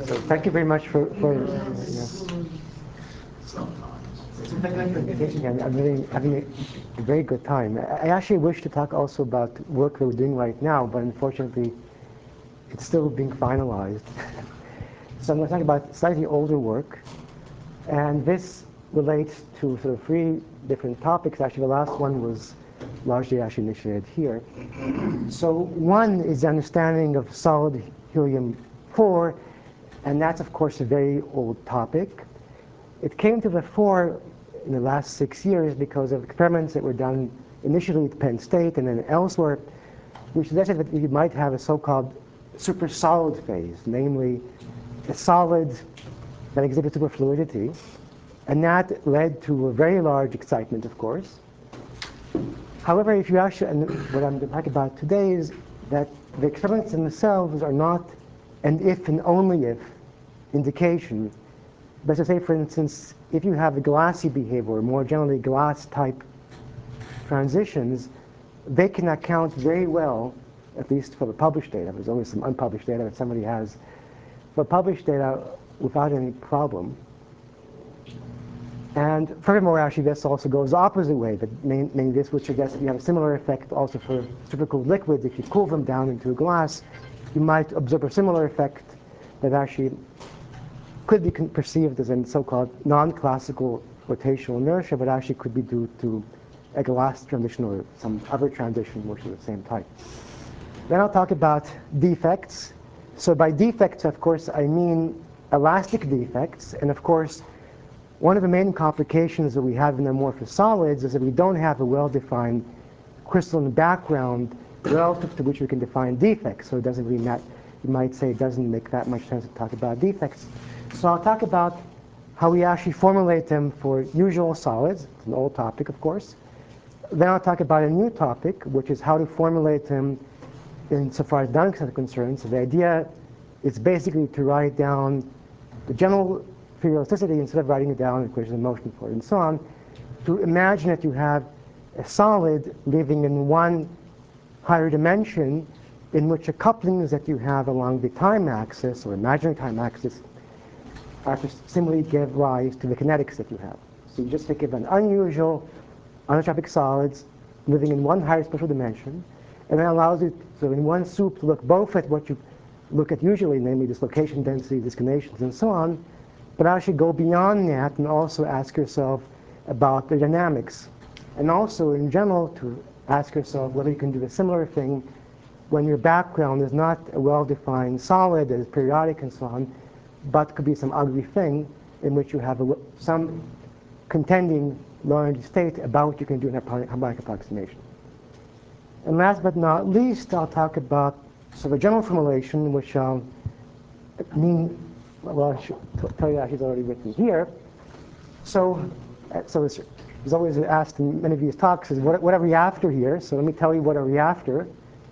So thank you very much for I'm really having a very good time. I actually wish to talk also about work that we're doing right now, but unfortunately, it's still being finalized. So I'm going to talk about slightly older work, and this relates to sort of three different topics. Actually, the last one was largely actually initiated here. So one is the understanding of solid helium-4, and that's, of course, a very old topic. It came to the fore in the last 6 years because of experiments that were done initially at Penn State and then elsewhere, which suggested that you might have a so-called supersolid phase, namely a solid that exhibits superfluidity. And that led to a very large excitement, of course. However, if you actually, and what I'm going to talk about today is that the experiments themselves are not an if and only if indication. But to say, for instance, if you have a glassy behavior, or more generally glass-type transitions, they can account very well, at least for the published data. There's always some unpublished data that somebody has. For published data, without any problem. And furthermore, actually, this also goes the opposite way. But mainly this would suggest that you have a similar effect also for supercooled liquids. If you cool them down into a glass, you might observe a similar effect that actually could be perceived as a so-called non-classical rotational inertia, but actually could be due to a glass transition or some other transition which is the same type. Then I'll talk about defects. So by defects, of course, I mean elastic defects. And of course, one of the main complications that we have in amorphous solids is that we don't have a well-defined crystalline background relative to which we can define defects. So it doesn't really matter. You might say it doesn't make that much sense to talk about defects. So I'll talk about how we actually formulate them for usual solids. It's an old topic, of course. Then I'll talk about a new topic, which is how to formulate them insofar as Dynamics are concerned. So the idea is basically to write down the general periodicity instead of writing it down, equations of motion for it, and so on, to imagine that you have a solid living in one higher dimension in which the couplings that you have along the time axis, or imaginary time axis, are to simply give rise to the kinetics that you have. So you just think of an unusual anisotropic solids living in one higher spatial dimension, and that allows you, so in one soup, to look both at what you look at usually, namely dislocation density, disconnections, and so on, but actually go beyond that and also ask yourself about the dynamics. And also, in general, to ask yourself whether you can do a similar thing when your background is not a well-defined solid that is periodic and so on, but could be some ugly thing in which you have some contending low-energy state about what you can do in a harmonic approximation. And last but not least, I'll talk about sort of a general formulation, which I'll well, I should tell you actually it's already written here. So it's always asked in many of these talks is what are we after here? So let me tell you what are we after.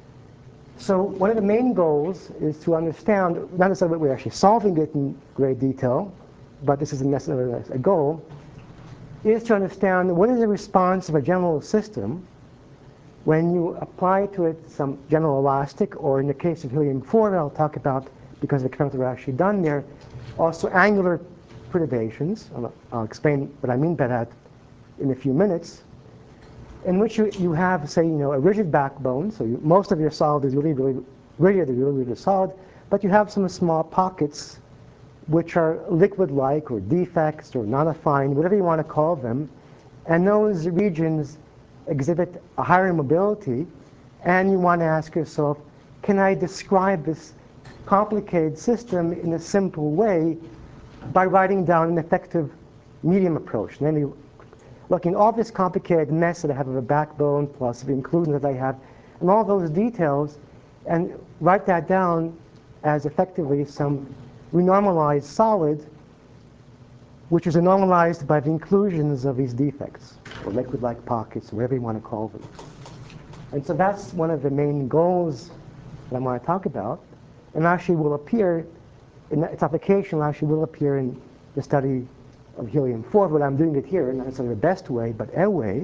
So one of the main goals is to understand, not necessarily what we're actually solving it in great detail, but this isn't necessarily a goal, is to understand what is the response of a general system when you apply to it some general elastic, or in the case of helium-4 that I'll talk about because the experiments were actually done there, also angular perturbations. I'll explain what I mean by that in a few minutes, in which you have, say, a rigid backbone. So most of your solid is really solid, but you have some small pockets which are liquid-like or defects or non-affine, whatever you want to call them, and those regions exhibit a higher mobility, and you want to ask yourself, can I describe this complicated system in a simple way by writing down an effective medium approach, namely looking at all this complicated mess that I have of a backbone plus the inclusion that I have, and all those details, and write that down as effectively some renormalized solid, which is normalized by the inclusions of these defects, or liquid-like pockets, whatever you want to call them. And so that's one of the main goals that I want to talk about, and actually will appear, its application actually will appear in the study of helium-4, but I'm doing it here, not necessarily the best way, but a way.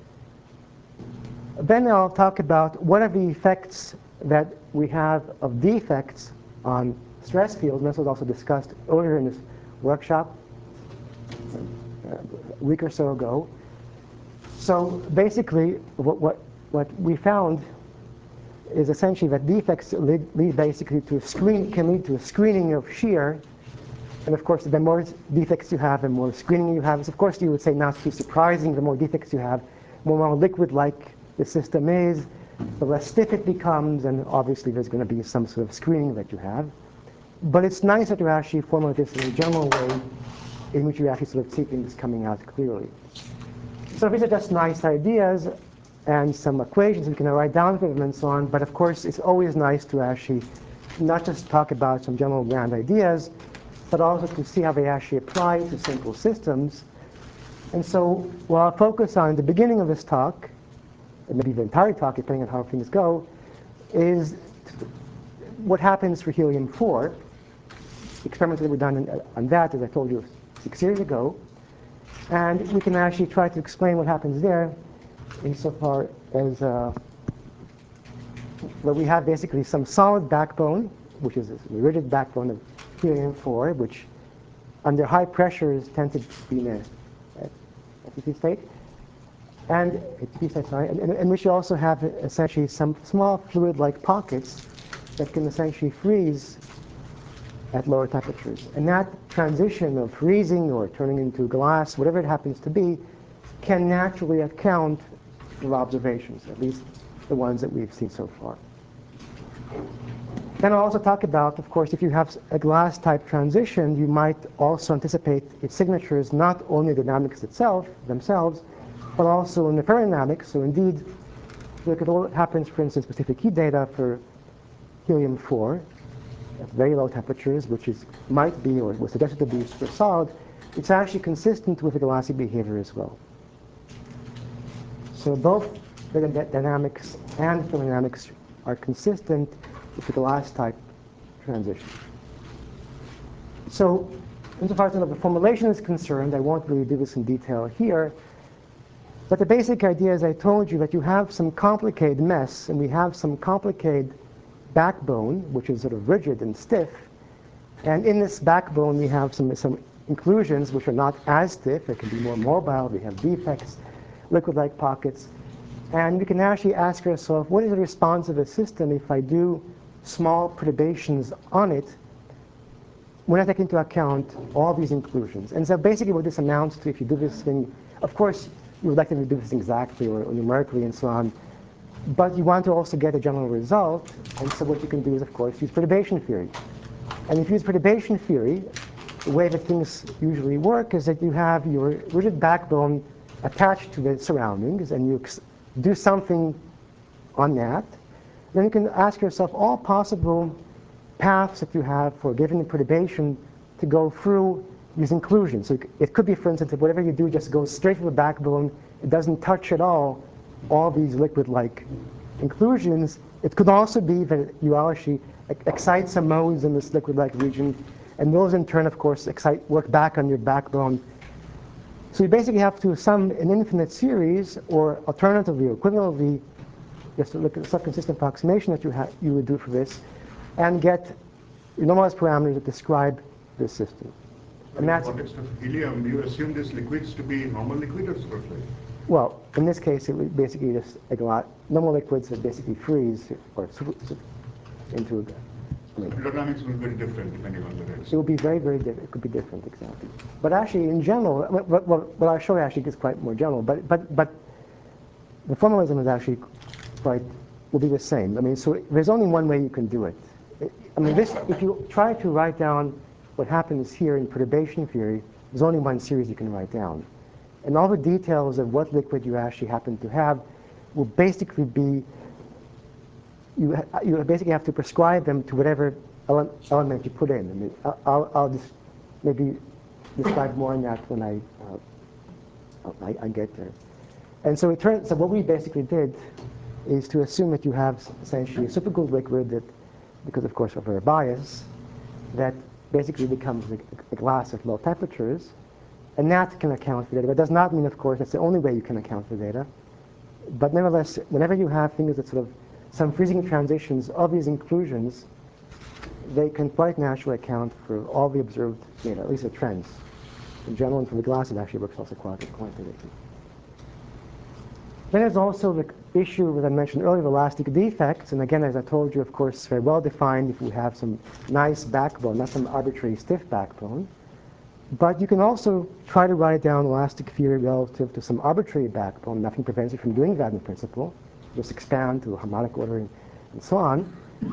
Then I'll talk about what are the effects that we have of defects on stress field, and this was also discussed earlier in this workshop a week or so ago. So basically, what we found is essentially that defects lead basically to can lead to a screening of shear. And of course, the more defects you have, the more screening you have. So of course, you would say not too surprising. The more defects you have, the more liquid-like the system is, the less stiff it becomes, and obviously there's going to be some sort of screening that you have. But it's nice that you actually formulate this in a general way in which you actually sort of see things coming out clearly. So these are just nice ideas and some equations we can write down for them and so on. But of course, it's always nice to actually not just talk about some general grand ideas, but also to see how they actually apply to simple systems. And so what I'll focus on at the beginning of this talk, and maybe the entire talk, depending on how things go, is what happens for helium-4. Experiments that were done on that, as I told you 6 years ago. And we can actually try to explain what happens there insofar as well, we have basically some solid backbone, which is a rigid backbone of helium-4, which under high pressures tend to be in a FTP state. And we should also have essentially some small fluid-like pockets that can essentially freeze at lower temperatures. And that transition of freezing or turning into glass, whatever it happens to be, can naturally account for observations, at least the ones that we've seen so far. Then I'll also talk about, of course, if you have a glass-type transition, you might also anticipate its signatures not only the dynamics themselves, but also in the ferrodynamics. So indeed, look at what happens, for instance, specific heat data for helium-4 at very low temperatures, which might be or was suggested to be super solid. It's actually consistent with the glassy behavior as well. So both the dynamics and thermodynamics are consistent with the glass-type transition. So insofar as the formulation is concerned, I won't really do this in detail here, but the basic idea is I told you that you have some complicated mess, and we have some complicated backbone, which is sort of rigid and stiff. And in this backbone, we have some inclusions which are not as stiff. They can be more mobile. We have defects, liquid-like pockets. And we can actually ask ourselves, what is the response of a system if I do small perturbations on it when I take into account all these inclusions? And so basically what this amounts to, if you do this thing, of course, you would like to do this exactly or numerically and so on, but you want to also get a general result. And so what you can do is, of course, use perturbation theory. And if you use perturbation theory, the way that things usually work is that you have your rigid backbone attached to the surroundings, and you do something on that. Then you can ask yourself all possible paths that you have for giving the perturbation to go through these inclusions. So it could be, for instance, that whatever you do just goes straight to the backbone. It doesn't touch at all these liquid-like inclusions. It could also be that you actually excite some modes in this liquid-like region, and those in turn, of course, work back on your backbone. So you basically have to sum an infinite series, or alternatively, or equivalently, just to look at the subconsistent approximation that you would do for this, and get normalized parameters that describe this system. In the context of helium, you assume these liquids to be normal liquid or superfluid? Well, in this case, it would basically just normal liquids that basically freeze or into a. Dynamics will be very different depending on the rates. It will be very, very different. It could be different, exactly. But actually, in general, what I'll show you actually is quite more general. But the formalism is actually will be the same. I mean, so there's only one way you can do it. I mean, if you try to write down what happens here in perturbation theory, there's only one series you can write down. And all the details of what liquid you actually happen to have will basically be, you basically have to prescribe them to whatever element you put in. I mean, I'll just maybe describe more on that when I get there. And so so what we basically did is to assume that you have essentially a supercooled liquid that, because of course of our bias, that basically becomes a glass at low temperatures. And that can account for data. But it does not mean, of course, that's the only way you can account for data. But nevertheless, whenever you have things that sort of some freezing transitions of these inclusions, they can quite naturally account for all the observed data, at least the trends. In general, and for the glass, it actually works also quantitatively. Then there's also the issue that I mentioned earlier of elastic defects. And again, as I told you, of course, very well defined if we have some nice backbone, not some arbitrary stiff backbone. But you can also try to write down elastic theory relative to some arbitrary backbone. Nothing prevents you from doing that in principle. Just expand to a harmonic order and so on.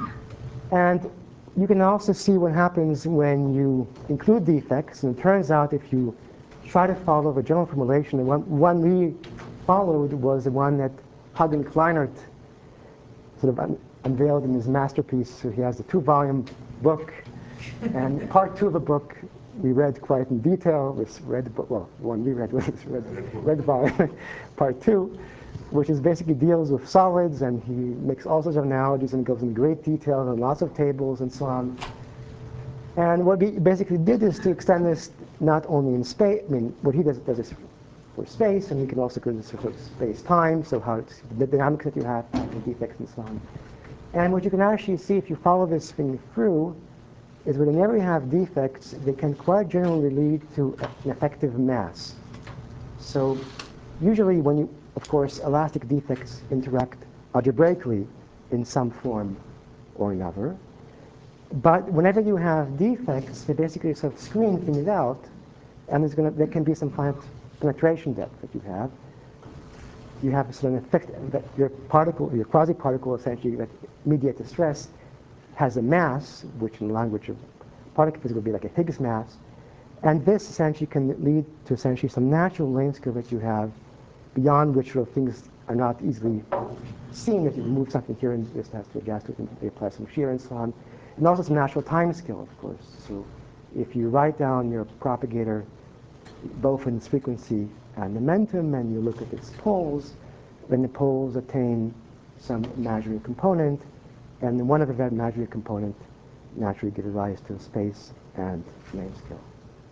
And you can also see what happens when you include defects. And it turns out if you try to follow the general formulation, the one we followed was the one that Hagen Kleinert sort of unveiled in his masterpiece. So he has the 2-volume book. And part 2 of the book we read quite in detail. This read book, well, the one we read was read volume, part 2, which is basically deals with solids, and he makes all sorts of analogies and goes into great detail and lots of tables and so on. And what he basically did is to extend this not only in space. I mean, what he does this for space, and he can also do this for space-time, so how it's the dynamics that you have, the defects and so on. And what you can actually see if you follow this thing through is whenever you have defects, they can quite generally lead to an effective mass. So usually when you, of course, elastic defects interact algebraically in some form or another. But whenever you have defects, they basically sort of screen things out, and there can be some finite penetration depth that you have. You have sort of an effect that your particle, your quasi-particle essentially that mediates the stress has a mass, which in the language of particle physics would be like a Higgs mass. And this essentially can lead to essentially some natural length scale that you have beyond which sort of things are not easily seen. If you remove something here and this has to adjust to it and they apply some shear and so on. And also some natural time scale, of course. So if you write down your propagator both in its frequency and momentum, and you look at its poles, then the poles attain some imaginary component, and then one of that imaginary component naturally gives rise to space and length scale.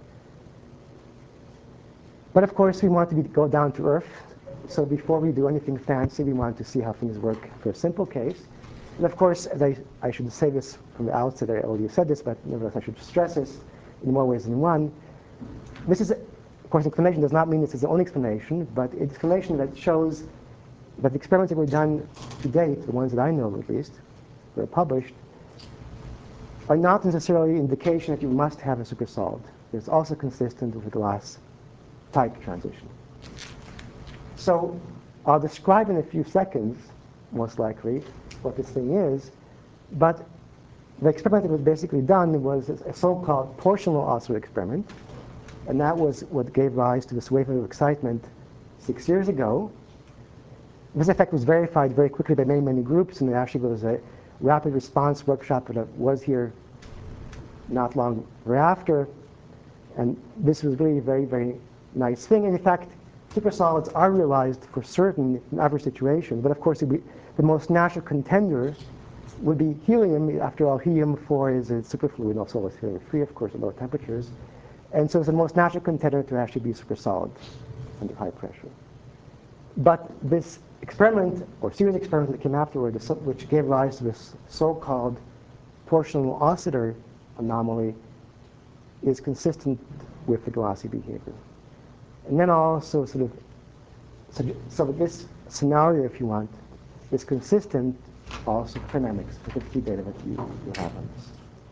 But of course, we want to go down to earth. So before we do anything fancy, we want to see how things work for a simple case. And of course, as I should say this from the outset, I already said this, but nevertheless I should stress this in more ways than one. This is, of course, explanation does not mean this is the only explanation, but it's explanation that shows that the experiments that were done to date, the ones that I know at least, that are published, are not necessarily an indication that you must have a supersolid. It's also consistent with the glass type transition. So I'll describe in a few seconds, most likely, what this thing is, but the experiment that was basically done was a so-called torsional oscillator experiment, and that was what gave rise to this wave of excitement 6 years ago. This effect was verified very quickly by many, many groups, and there actually was a rapid response workshop that was here not long thereafter. And this was really a very, very nice thing. And in fact, supersolids are realized for certain in every situation, but of course the most natural contender would be helium. After all, helium-4 is a superfluid, also it's helium-3, of course, at low temperatures. And so it's the most natural contender to actually be supersolid under high pressure. But this experiment, or series of experiments that came afterward, which gave rise to this so-called torsional oscillator anomaly, is consistent with the glassy behavior. And then also sort of, so this scenario, if you want, is consistent also for dynamics, with the key data that you have on this.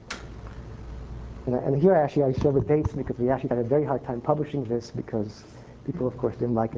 And here actually I show the dates because we actually had a very hard time publishing this because people, of course, didn't like it.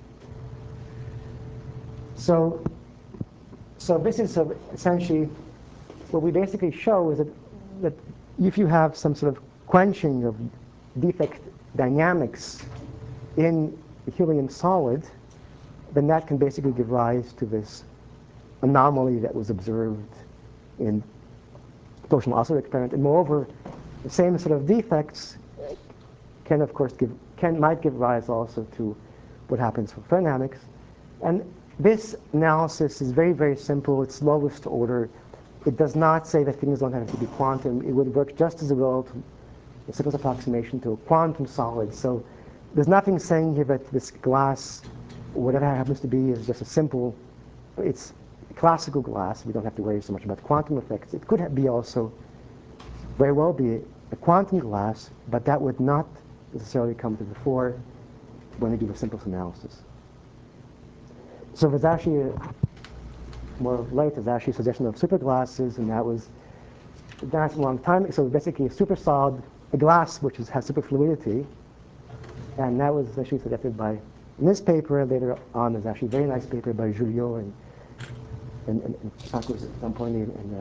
So this is essentially what we basically show is that if you have some sort of quenching of defect dynamics in the helium solid, then that can basically give rise to this anomaly that was observed in the torsional oscillator experiment. And moreover, the same sort of defects can, of course, might give rise also to what happens for thermodynamics. And this analysis is very, very simple. It's lowest order. It does not say that things don't have to be quantum. It would work just as well to the simplest approximation to a quantum solid. So there's nothing saying here that this glass, whatever it happens to be, is just a simple, it's classical glass. We don't have to worry so much about quantum effects. It could be also very well be a quantum glass, but that would not necessarily come to the fore when you do the simplest analysis. So there's actually more late, there's actually a suggestion of superglasses, and that's a long time. So basically a super solid, a glass which has superfluidity, and that was actually suggested by, in this paper later on, there's actually a very nice paper by Julio and Chakos at some point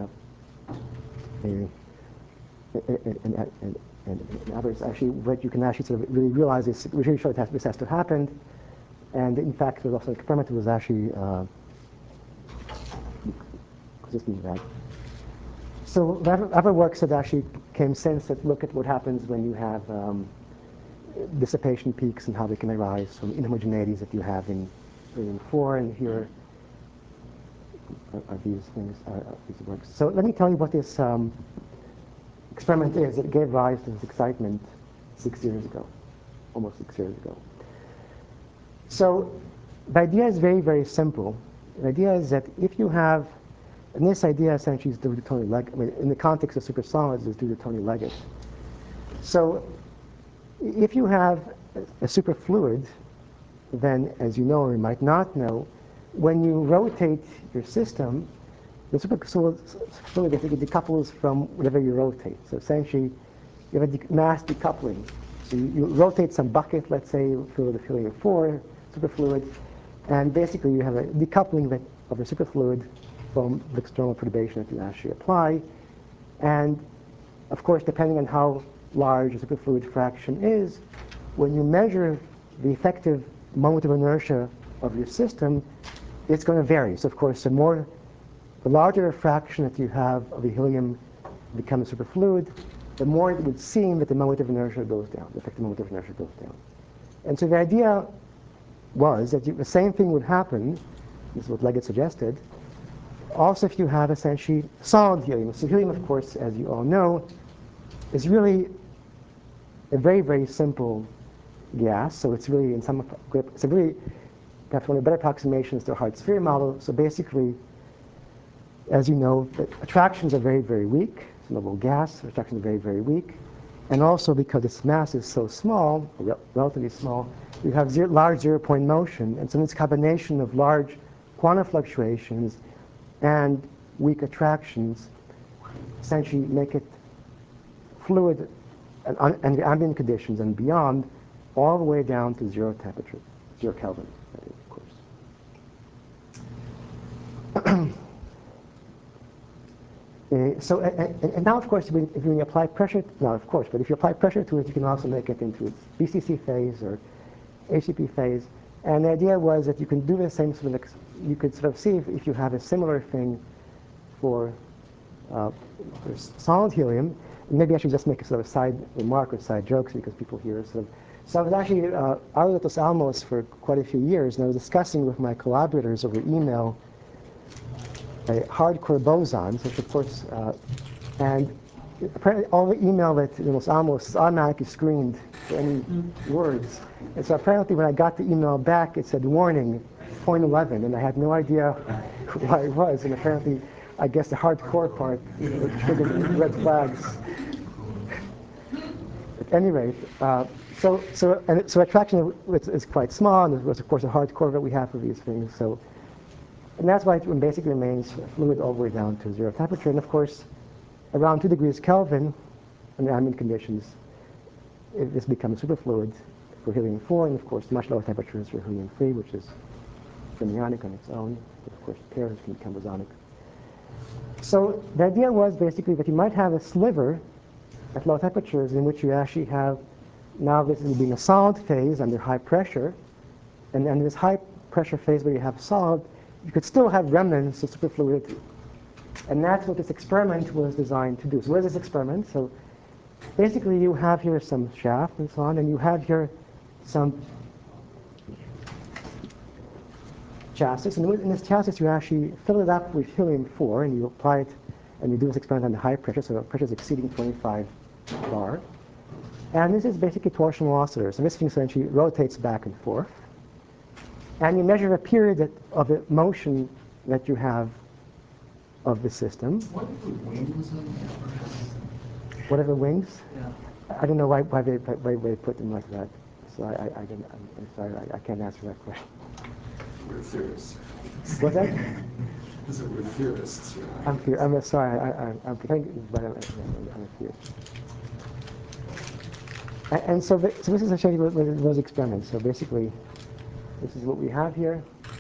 and others, actually, what you can actually sort of really realize is, we really show this has to happen. And in fact, there was also an experiment that was actually consistent with that. So other works that actually came since that look at what happens when you have dissipation peaks and how they can arise from inhomogeneities that you have in helium-4, and here are these things, these works. So let me tell you what this experiment is. It gave rise to this excitement 6 years ago, almost 6 years ago. So the idea is very, very simple. The idea is that if you have, and this idea essentially is due to Tony Leggett, I mean, in the context of supersolids, is due to Tony Leggett. So if you have a superfluid, then, as you know or you might not know, when you rotate your system, the superfluid basically decouples from whatever you rotate. So essentially, you have a mass decoupling. So you rotate some bucket, let's say, filled with helium-4 superfluid, and basically you have a decoupling of the superfluid from the external perturbation that you actually apply. And of course, depending on how large the superfluid fraction is, when you measure the effective moment of inertia of your system, it's going to vary. So of course, the larger a fraction that you have of the helium becomes superfluid, the more it would seem that the moment of inertia goes down, the effective moment of inertia goes down. And so the idea was that the same thing would happen, this is what Leggett suggested, also if you have essentially solid helium. So helium, of course, as you all know, is really a very, very simple gas. So it's really, it's a really, perhaps one of the better approximations to a hard sphere model. So basically, as you know, the attractions are very, very weak. It's a noble gas, attractions are very, very weak. And also because its mass is so small, relatively small, you have large zero-point motion. And so this combination of large quantum fluctuations and weak attractions essentially make it fluid and the ambient conditions and beyond, all the way down to 0 temperature, 0 Kelvin, that is, of course. So, and now, of course, if you apply pressure, not of course, but if you apply pressure to it, you can also make it into its BCC phase or HCP phase. And the idea was that you can do the same sort of, you could sort of see if you have a similar thing for solid helium. Maybe I should just make a sort of side remark or side jokes because people hear sort of. So I was actually out at Los Alamos for quite a few years, and I was discussing with my collaborators over email hardcore bosons, which of course, and apparently all the email that Los Alamos is automatically screened for any words. And so apparently when I got the email back, it said, warning, point 11, and I had no idea why it was. And apparently, I guess the hardcore part triggered red flags. At any rate, so attraction is quite small, and there's of course a hardcore that we have for these things. So, and that's why it basically remains fluid all the way down to 0 temperature. And of course, around 2 degrees Kelvin, under ambient conditions, this becomes superfluid for helium-4, and of course, much lower temperatures for helium-3, which is fermionic on its own. But of course, pairs can become bosonic. So the idea was basically that you might have a sliver at low temperatures in which you actually have, now this is being a solid phase under high pressure, and in this high pressure phase where you have solid, you could still have remnants of superfluidity. And that's what this experiment was designed to do. So what is this experiment? So basically you have here some shaft and so on, and you have here some chassis. And in this chassis you actually fill it up with helium-4, and you apply it, and you do this experiment under high pressure, so the pressure is exceeding 25 bar. And this is basically torsional oscillators. So this thing essentially rotates back and forth. And you measure a period of the motion that you have of the system. What are the wings on the apparatus? What are the wings? Yeah. I don't know why they put them like that. So I'm sorry, I can't answer that question. We're theorists. What's that? So we're theorists. I'm sorry, I'm thinking, but I'm a theorist. And so this is essentially those experiments. So basically, this is what we have here.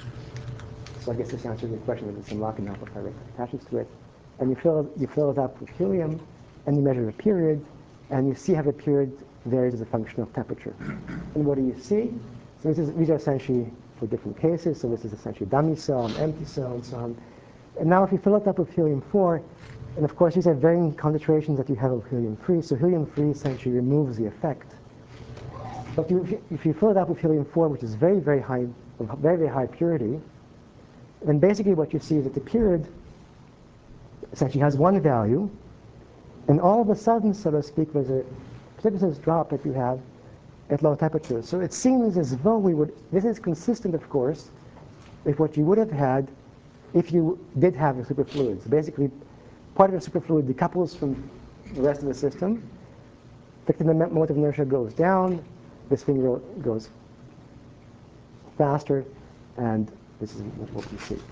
So I guess this answers the question that some Lock and amplifier attaches to it. And you fill it up with helium, and you measure the period, and you see how the period varies as a function of temperature. And what do you see? So these are essentially for different cases. So this is essentially a dummy cell, an empty cell, and so on. And now if you fill it up with helium-4, and of course these are varying concentrations that you have of helium-3, so helium-3 essentially removes the effect. But if you fill it up with helium-4, which is very, very high, very, very high purity, then basically what you see is that the period essentially has one value, and all of a sudden, so to speak, there's a precipitous drop that you have at low temperatures. So it seems as though this is consistent, of course, with what you would have had if you did have a superfluid. So basically, part of the superfluid decouples from the rest of the system, the moment of inertia goes down, this thing goes faster, and this is what we see.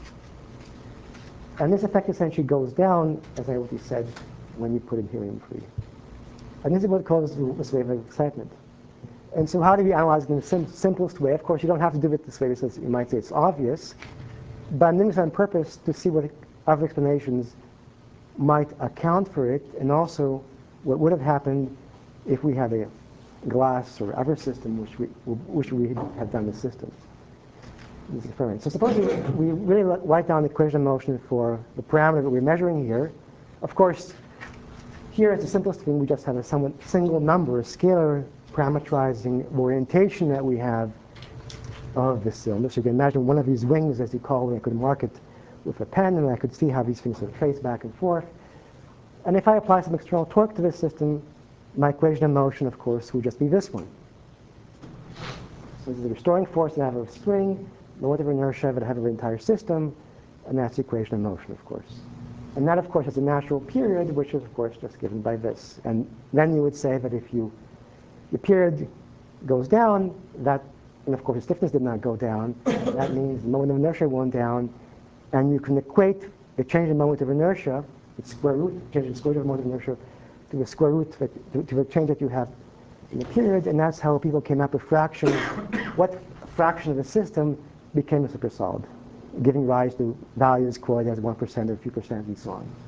And this effect essentially goes down, as I already said, when you put in helium-3. And this is what causes this wave of excitement. And so how do we analyze it in the simplest way? Of course, you don't have to do it this way, because you might say it's obvious. But I'm doing this on purpose to see what other explanations might account for it, and also what would have happened if we had a glass or other system which we had done the system. This experiment. So suppose we really write down the equation of motion for the parameter that we're measuring here. Of course, here it's the simplest thing. We just have a somewhat single number, a scalar parameterizing orientation that we have of this cylinder. So you can imagine one of these wings, as you call it. I could mark it with a pen, and I could see how these things are traced back and forth. And if I apply some external torque to this system, my equation of motion, of course, would just be this one. So this is the restoring force that I have of a spring, the moment of inertia that I have of the entire system, and that's the equation of motion, of course. And that, of course, is a natural period, which is, of course, just given by this. And then you would say that if your period goes down, and of course the stiffness did not go down, that means the moment of inertia went down, and you can equate the change in moment of inertia, the square root, change in square root of moment of inertia, to the square root, to the change that you have in the period, and that's how people came up with fractions, what fraction of the system became a supersolid, giving rise to values quoted as 1% or a few percent and so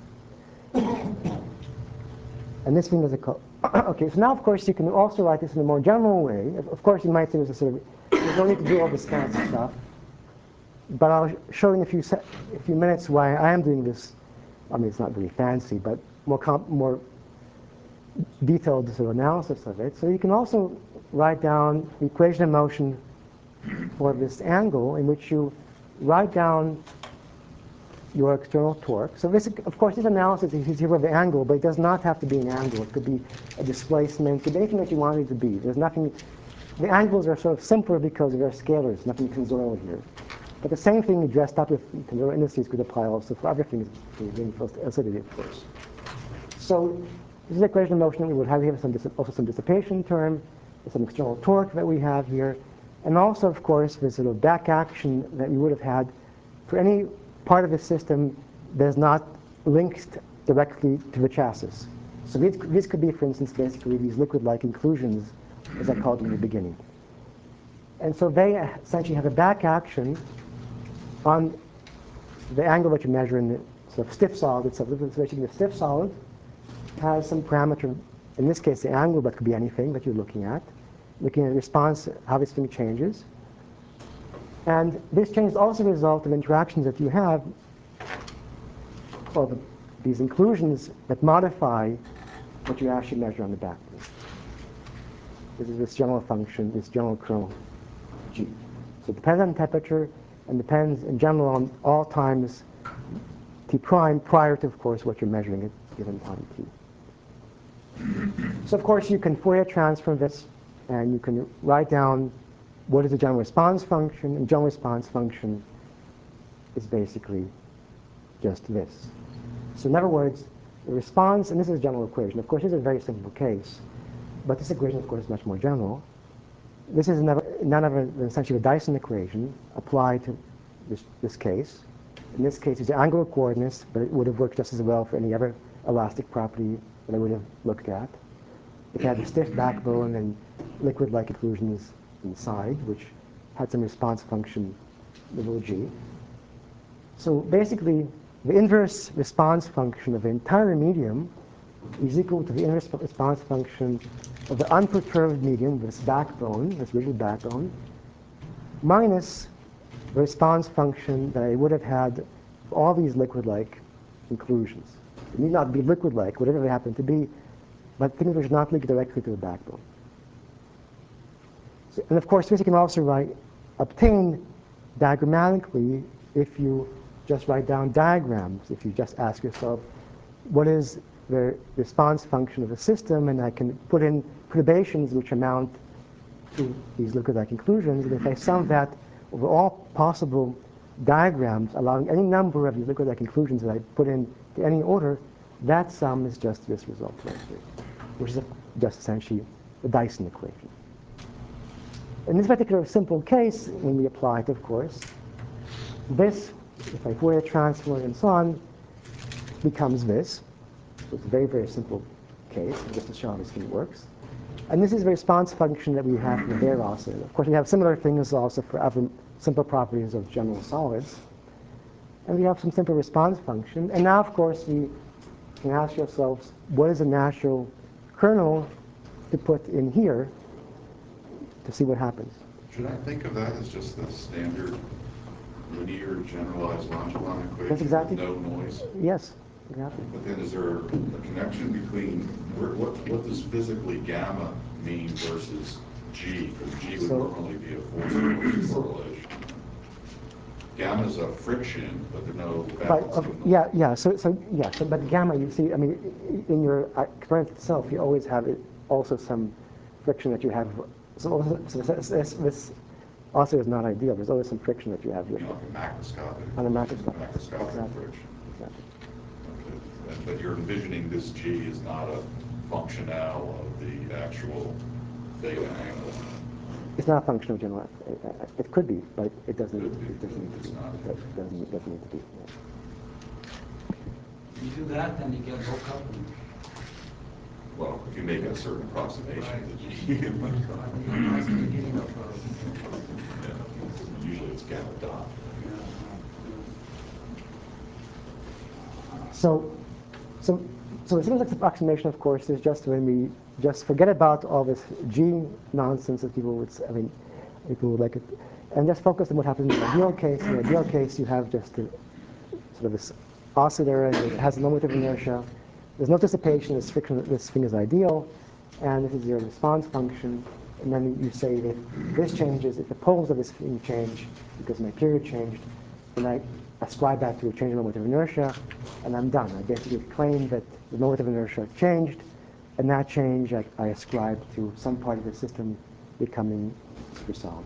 on. And this thing is okay, so now of course you can also write this in a more general way. Of course you might say there's a sort of, you don't need to do all this fancy stuff, but I'll show you in a few minutes why I am doing this. I mean, it's not really fancy, but more detailed sort of analysis of it. So you can also write down the equation of motion for this angle, in which you write down your external torque. So this, of course, this analysis is here of the angle, but it does not have to be an angle. It could be a displacement, it could be anything that you want it to be. There's nothing. The angles are sort of simpler because they're scalars, nothing tensorial here. But the same thing dressed up with tensorial indices could apply also for other things, being acidity, of course. So this is the equation of motion. We would have here also some dissipation term, some external torque that we have here, and also, of course, this sort of back action that we would have had for any part of the system that is not linked directly to the chassis. So this could be, for instance, basically these liquid-like inclusions, as I called them in the beginning. And so they essentially have a back action on the angle that you measure in the sort of stiff solid itself. So basically the stiff solid has some parameter, in this case the angle, but could be anything that you're looking at response, how this thing changes. And this change is also a result of interactions that you have, or these inclusions that modify what you actually measure on the backplane. This is this general function, this general curl G. So it depends on temperature, and depends in general on all times T prime prior to, of course, what you're measuring at given time T. So of course you can Fourier transform this, and you can write down what is the general response function, and general response function is basically just this. So in other words, the response, and this is a general equation. Of course, this is a very simple case, but this equation, of course, is much more general. This is none other than essentially the Dyson equation applied to this case. In this case, it's the angular coordinates, but it would have worked just as well for any other elastic property that I would have looked at. It had a stiff backbone and liquid-like inclusions inside, which had some response function, little g. So basically, the inverse response function of the entire medium is equal to the inverse response function of the unperturbed medium, this backbone, this rigid backbone, minus the response function that I would have had for all these liquid-like inclusions. It need not be liquid-like, whatever they happen to be, but things which not link directly to the backbone. So, and of course, this you can also obtain diagrammatically if you just write down diagrams, if you just ask yourself, what is the response function of a system, and I can put in perturbations which amount to these liquid-like inclusions, and if I sum that over all possible diagrams allowing any number of these liquid-like inclusions that I put in to any order, that sum is just this result right here, which is just essentially the Dyson equation. In this particular simple case, when we apply it, of course, this, if I Fourier transform and so on, becomes this. So it's a very, very simple case, just to show how this thing works. And this is the response function that we have for the Baire oscillator. Of course, we have similar things also for other simple properties of general solids. And we have some simple response function. And now, of course, we can ask ourselves, what is a natural kernel to put in here to see what happens? Should I think of that as just the standard linear generalized Langevin equation? That's exactly. With no noise? Yes, exactly. But then is there a connection between, what does physically gamma mean versus G? Because G would normally be a force correlation. Gamma is a friction, but there's no balance. But gamma, you see, I mean, in your experiment itself, you always have also some friction that you have. So this also is not ideal. There's always some friction that you have here. Macroscopic. On a macroscopic. Macroscopic friction. Exactly. Okay. But you're envisioning this G is not a function now of the actual theta angle. It's not a function of general. It could be, but it doesn't. It doesn't need to be. It doesn't need to be. Yeah. You do that, then you get low coupling. Well, if you make a certain approximation to G. That's the beginning of Usually it's gamma dot. So the simplest approximation, of course, is just when we just forget about all this G nonsense that people would like it, and just focus on what happens in the ideal case. In the ideal case, you have just sort of this oscillator that has a normative inertia. There's no dissipation. This thing is ideal, and this is your response function. And then you say that if this changes, if the poles of this thing change because my period changed, then I ascribe that to a change in normative inertia, and I'm done. I basically claim that the normative inertia changed, and that change I ascribe to some part of the system becoming supersolid.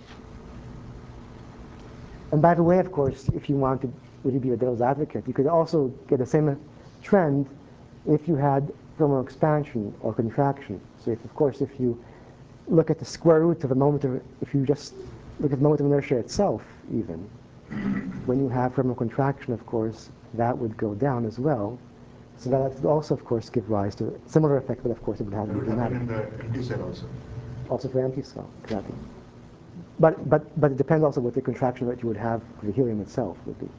And by the way, of course, if you want to really be a devil's advocate, you could also get the same trend if you had thermal expansion or contraction. So if you look at the square root of the moment of, if you just look at the moment of inertia itself, even, when you have thermal contraction, of course, that would go down as well. So that would also, of course, give rise to a similar effect, but of course it would have to be dramatic. In the empty cell also. Also for empty cell, exactly. But it depends also what the contraction that you would have for the helium itself would be.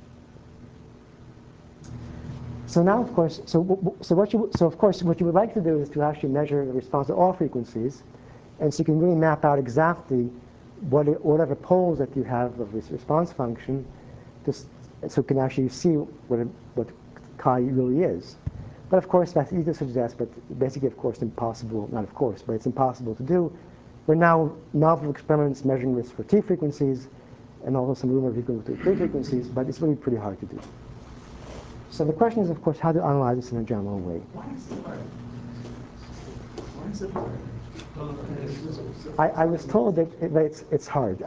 So now, of course, so of course, what you would like to do is to actually measure the response to all frequencies, and so you can really map out exactly whatever poles that you have of this response function, so you can actually see what chi really is. But of course, that's easy to suggest, but basically, of course, impossible. Not of course, but it's impossible to do. We're now novel experiments measuring this for T frequencies, and also some rumor equal to 3 frequencies, but it's really pretty hard to do. So the question is, of course, how to analyze this in a general way. Why is it hard? Why is it hard? I was told that it's hard.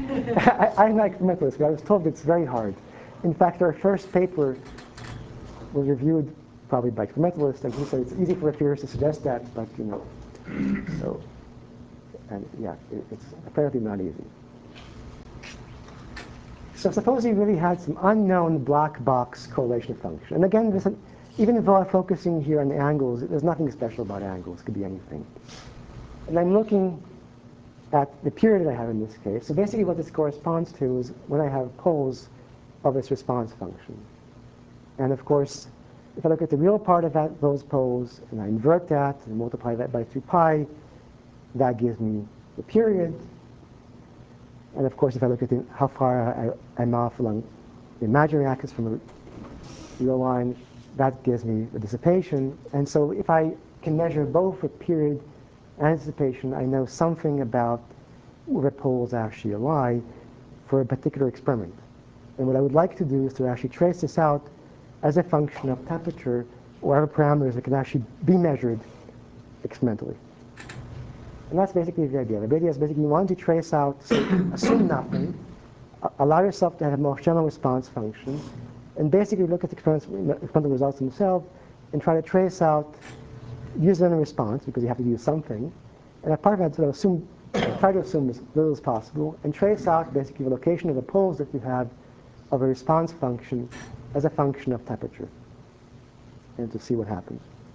I'm not experimentalist, but I was told it's very hard. In fact, our first paper was reviewed probably by experimentalists, and he said it's easy for a theorist to suggest that, but so, and yeah, it's apparently not easy. So suppose you really had some unknown black box correlation function. And again, even though I'm focusing here on the angles, there's nothing special about angles. It could be anything. And I'm looking at the period that I have in this case. So basically what this corresponds to is when I have poles of this response function. And of course, if I look at the real part of those poles, and I invert that and multiply that by 2 pi, that gives me the period. And of course, if I look at how far I'm off along the imaginary axis from the real line, that gives me the dissipation. And so if I can measure both the period and dissipation, I know something about where the poles actually lie for a particular experiment. And what I would like to do is to actually trace this out as a function of temperature or other parameters that can actually be measured experimentally. And that's basically the idea. The idea is basically you want to trace out, so assume nothing, allow yourself to have a more general response function, and basically look at the experimental results themselves and try to trace out user response, because you have to use something. And a part of that, try to assume as little as possible, and trace out basically the location of the poles that you have of a response function as a function of temperature, and to see what happens.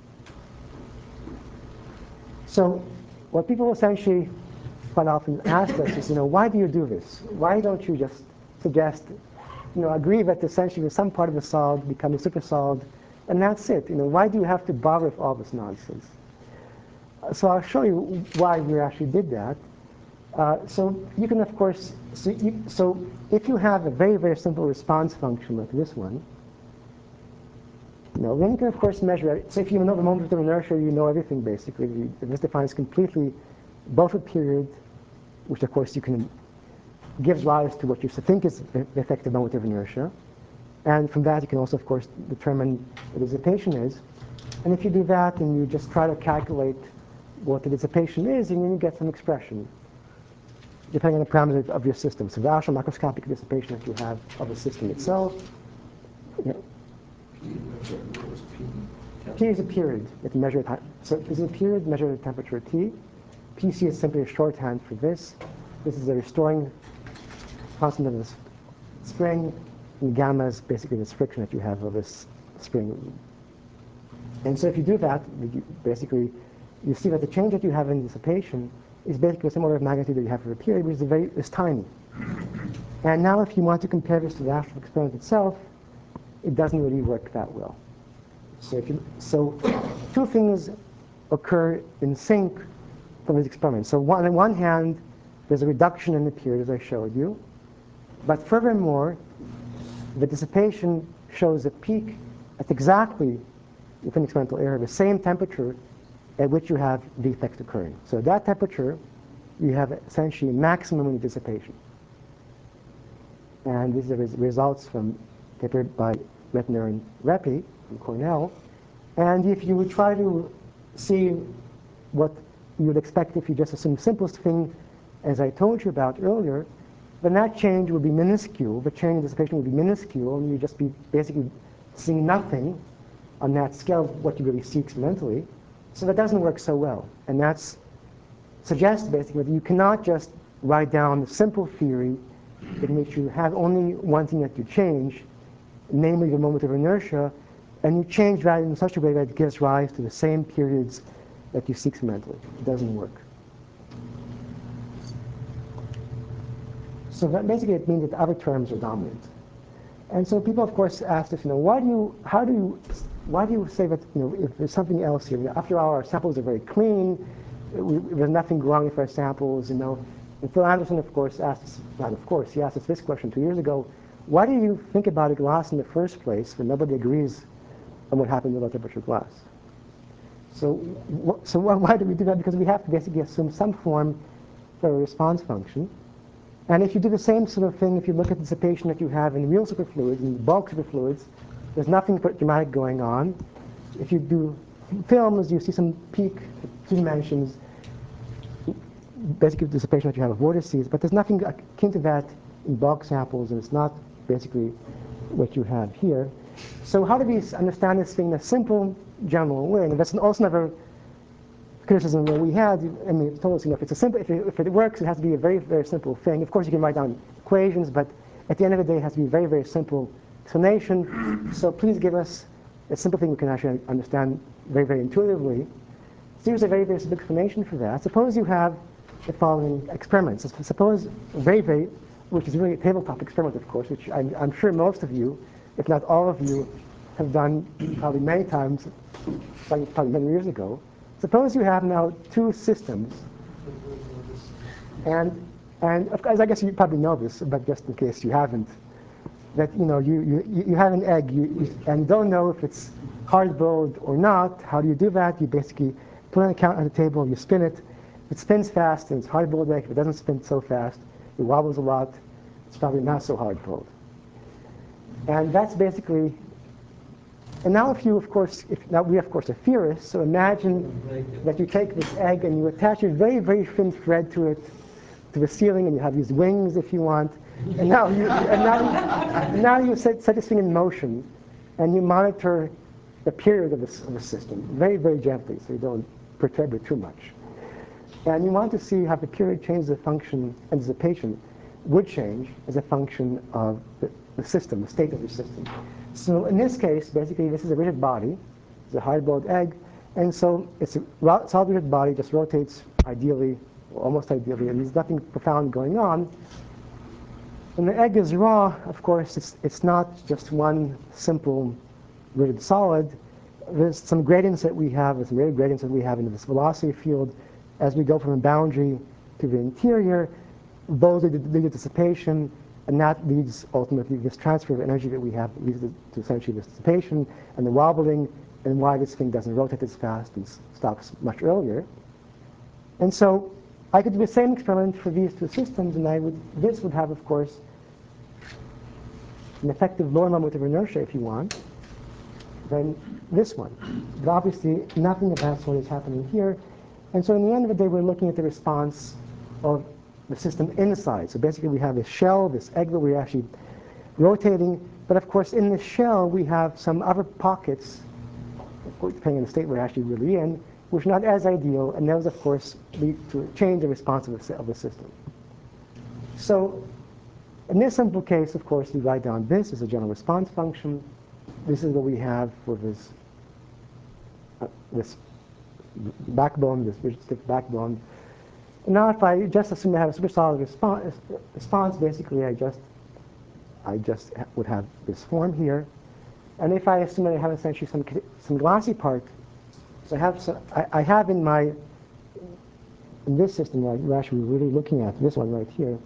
So what people essentially quite often ask us is, why do you do this? Why don't you just suggest, agree that essentially some part of the solid becomes a supersolid, and that's it? Why do you have to bother with all this nonsense? So I'll show you why we actually did that. So you can, of course, so if you have a very, very simple response function like this one, then you can, of course, measure it. So if you know the moment of inertia, you know everything, basically. This defines completely both a period, which, of course, gives rise to what you think is the effective moment of inertia. And from that, you can also, of course, determine what the dissipation is. And if you do that, and you just try to calculate what the dissipation is, and then you get some expression, depending on the parameters of your system. So the actual macroscopic dissipation that you have of the system itself. P is a period. It's measured. So this is a period measured at temperature T. PC is simply a shorthand for this. This is a restoring constant of this spring, and gamma is basically this friction that you have of this spring. And so if you do that, basically, you see that the change that you have in dissipation is basically a similar order of magnitude that you have for a period, which is tiny. And now if you want to compare this to the actual experiment itself, it doesn't really work that well. So two things occur in sync from this experiment. So on the one hand, there's a reduction in the period, as I showed you. But furthermore, the dissipation shows a peak at exactly, within experimental error, the same temperature at which you have the effect occurring. So at that temperature, you have essentially maximum dissipation. And these are results from a paper by Rettner and Reppe from Cornell. And if you would try to see what you would expect if you just assume the simplest thing, as I told you about earlier, then that change would be minuscule. The change in dissipation would be minuscule, and you'd just be basically seeing nothing on that scale of what you really see experimentally. So that doesn't work so well. And that suggests basically that you cannot just write down the simple theory in which you have only one thing that you change, namely the moment of inertia, and you change that in such a way that it gives rise to the same periods that you see experimentally. It doesn't work. So that basically it means that other terms are dominant. And so people, of course, asked us, why do you say that, if there's something else here? After all, our samples are very clean. There's nothing wrong with our samples, And Phil Anderson, of course, he asked us this question 2 years ago. Why do you think about a glass in the first place when nobody agrees on what happens with low temperature glass? So why do we do that? Because we have to basically assume some form for a response function. And if you do the same sort of thing, if you look at the dissipation that you have in real superfluids and bulk superfluids, there's nothing dramatic going on. If you do films, you see some peak, 2 dimensions, basically dissipation that you have of vortices, but there's nothing akin to that in bulk samples, and it's not basically what you have here. So how do we understand this thing in a simple, general way? And that's also another criticism that we had. I mean, it told us, if it's a simple, if it works, it has to be a very, very simple thing. Of course, you can write down equations, but at the end of the day, it has to be a very, very simple explanation. So please give us a simple thing we can actually understand very, very intuitively. So here's a very, very simple explanation for that. Suppose you have the following experiments. Suppose which is really a tabletop experiment, of course, which I'm sure most of you, if not all of you, have done probably many times, probably many years ago. Suppose you have now two systems, and of course, I guess you probably know this, but just in case you haven't, that you have an egg, and you don't know if it's hard-boiled or not. How do you do that? You basically put an account on the table, you spin it. It spins fast, and it's hard-boiled egg. If it doesn't spin so fast, it wobbles a lot. It's probably not so hard-boiled. And that's basically. And now, we of course are theorists. So imagine that you take this egg and you attach a very, very thin thread to it, to the ceiling, and you have these wings, if you want. And now you set this thing in motion, and you monitor the period of the system very, very gently, so you don't perturb it too much. And you want to see how the period changes the function, and dissipation would change as a function of the system, the state of the system. So in this case, basically, this is a rigid body. It's a hard-boiled egg. And so it's a solid rigid body, just rotates ideally, or almost ideally, and there's nothing profound going on. When the egg is raw, of course, it's not just one simple rigid solid. There's some gradients that we have, there's some rate gradients that we have into this velocity field. As we go from the boundary to the interior, those lead to dissipation, and that leads ultimately this transfer of energy that we have leads to essentially this dissipation and the wobbling, and why this thing doesn't rotate as fast and stops much earlier. And so I could do the same experiment for these two systems, and this would have, of course, an effective lower moment of inertia, if you want, than this one. But obviously, nothing of that sort is happening here. And so in the end of the day, we're looking at the response of the system inside. So basically, we have this shell, this egg that we're actually rotating. But of course, in the shell, we have some other pockets, depending on the state we're actually really in, which are not as ideal. And those, of course, lead to a change in response of the system. So in this simple case, of course, we write down this as a general response function. This is what we have for this backbone, this rigid stiff backbone. And now if I just assume I have a super solid response, basically I just would have this form here. And if I assume that I have essentially some glossy part, so I have in this system that we're actually really looking at, this one right here.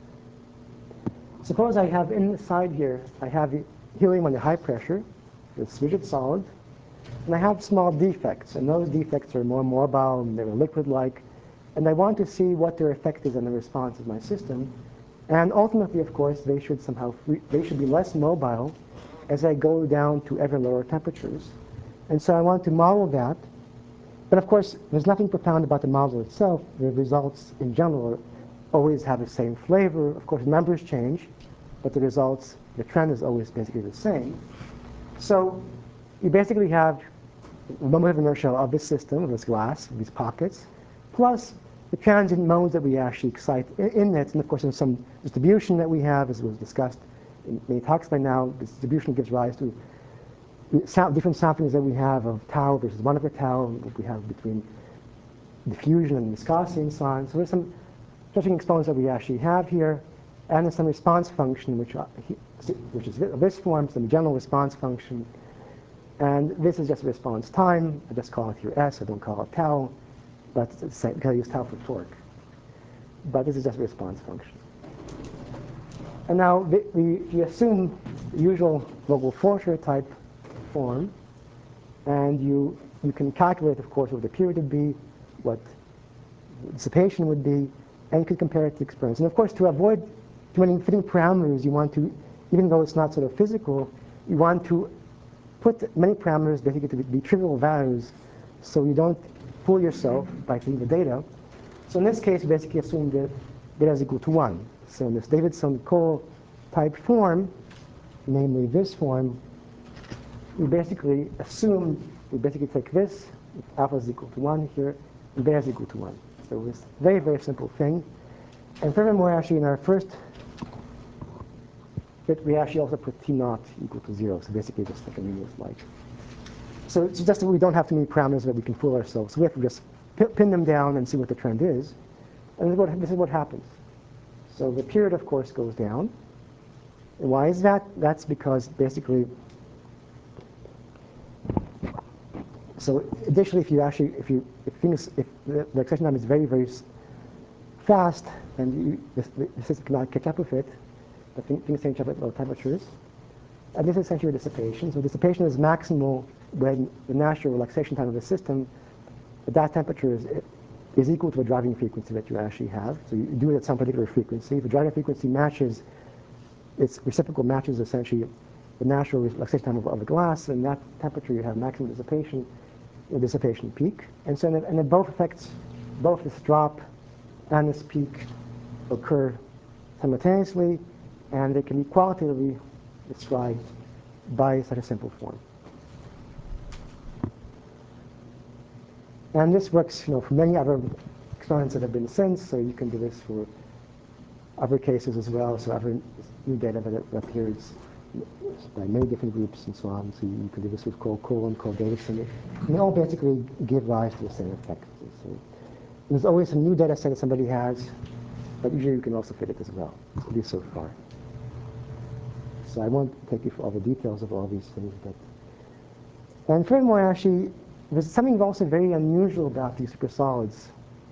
Suppose I have inside here, I have helium under high pressure, it's rigid solid, and I have small defects, and those defects are more mobile and they're liquid-like, and I want to see what their effect is on the response of my system. And ultimately, of course, they should be less mobile as I go down to ever lower temperatures. And so I want to model that. But of course, there's nothing profound about the model itself. The results in general always have the same flavor. Of course, numbers change, but the trend is always basically the same. So you basically have the moment of inertia of this system, of this glass, of these pockets, plus the transient modes that we actually excite in it. And of course, there's some distribution that we have, as was discussed in many talks by now. This distribution gives rise to different samplings that we have of tau versus 1 over tau, what we have between diffusion and viscosity and so on. So there's some stretching exponents that we actually have here, and there's some response function, which is this form, some general response function. And this is just response time. I just call it here S. I don't call it tau. But it's the same, because I use tau for torque. But this is just a response function. And now we assume the usual Vogel-Forscher type form, and you can calculate, of course, what the period would be, what dissipation would be, and you can compare it to experience. And of course, to avoid too many fitting parameters, you want to, even though it's not sort of physical, you want to put many parameters basically to be trivial values, so you don't fool yourself by fitting the data. So in this case, we basically assume that beta is equal to 1. So in this Davidson-Cole type form, namely this form, we basically assume, we basically take this, if alpha is equal to 1 here, and beta is equal to 1. So it's a very, very simple thing. And furthermore, actually, in our first bit, we actually also put t naught equal to 0. So basically, just like a meaningless light. So it's just that we don't have too many parameters that we can fool ourselves with. We just pin them down and see what the trend is. And this is what happens. So the period, of course, goes down. And why is that? That's because basically, so additionally, if the acceleration time is very, very fast, and the system cannot catch up with it, but things change up at low temperatures. And this is essentially dissipation. So dissipation is maximal when the natural relaxation time of the system at that temperature is equal to the driving frequency that you actually have. So you do it at some particular frequency. If the driving frequency matches, its reciprocal matches essentially the natural relaxation time of the glass, and that temperature you have maximum dissipation, the dissipation peak. And so and then both effects, both this drop and this peak occur simultaneously, and they can be qualitatively described by such a simple form. And this works, for many other experiments that have been since, so you can do this for other cases as well, so other new data that appears by many different groups and so on. So you can do this with Cole and Davidson. And they all basically give rise to the same effect. So there's always a new data set that somebody has, but usually you can also fit it as well, at least so far. So I won't take you through all the details of all these things, but. And furthermore, actually, there's something also very unusual about these supersolids,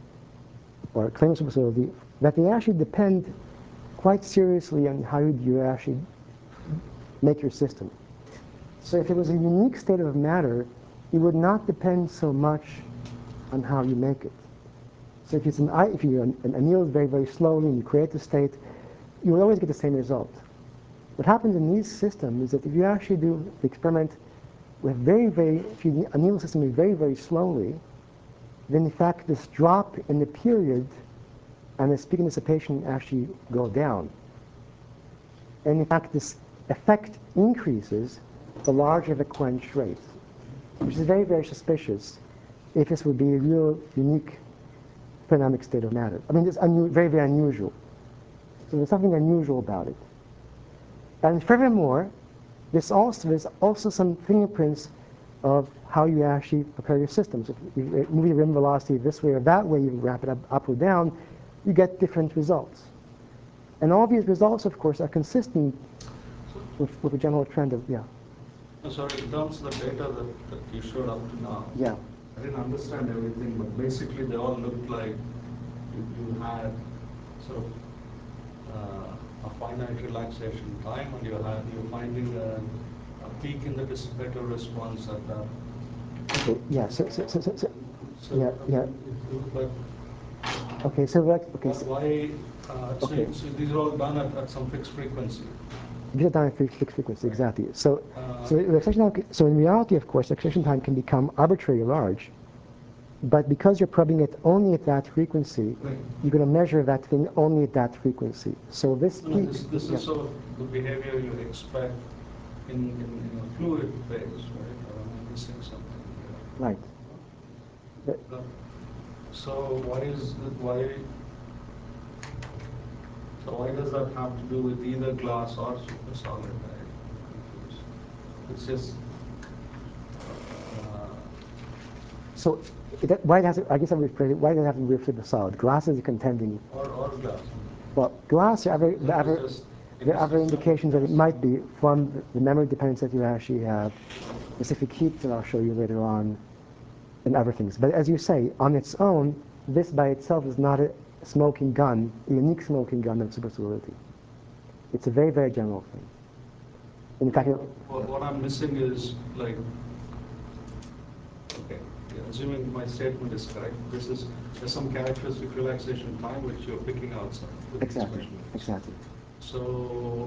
or claims of supersolidity, that they actually depend quite seriously on how you actually make your system. So if it was a unique state of matter, it would not depend so much on how you make it. So if you anneal it very, very slowly and you create the state, you will always get the same result. What happens in these systems is that if you actually do the experiment with if you anneal the system very, very slowly, then in fact this drop in the period and the peak and dissipation actually go down. And in fact, this effect increases the larger the quench rate, which is very, very suspicious if this would be a real unique dynamic state of matter. I mean, it's very, very unusual. So there's something unusual about it. And furthermore, there's also some fingerprints of how you actually prepare your systems. If you move your rim velocity this way or that way, you wrap it up or down, you get different results. And all these results, of course, are consistent with a general trend of, yeah. Sorry, in terms of the data that you showed up to now, Yeah. I didn't understand everything, but basically they all looked like you had sort of a finite relaxation time, and you're finding a peak in the dissipator response at that. Okay. Yeah. So yeah. But okay. So why? Okay. So these are all done at some fixed frequency. These are done at fixed frequency, exactly. So in reality, of course, acceleration time can become arbitrarily large. But because you're probing it only at that frequency, right, you're going to measure that thing only at that frequency. So this peak, this is sort of the behavior you expect in a fluid phase, right? Or am I missing something here? Right. So why does that have to do with either glass or supersolid? I'm confused. It's just. So why does it? I guess I'm rephrasing. Why does it have to be super solid? Glass is contending. Or glass. Well, glass. There are other indications that it might be from the memory dependence that you actually have, specific heat that I'll show you later on, and other things. But as you say, on its own, this by itself is not a smoking gun, a unique smoking gun of supersolidity. It's a very, very general thing. In fact, what I'm missing is like. Okay. Yeah, assuming my statement is correct, there's some characteristic relaxation time which you're picking out. Exactly. So,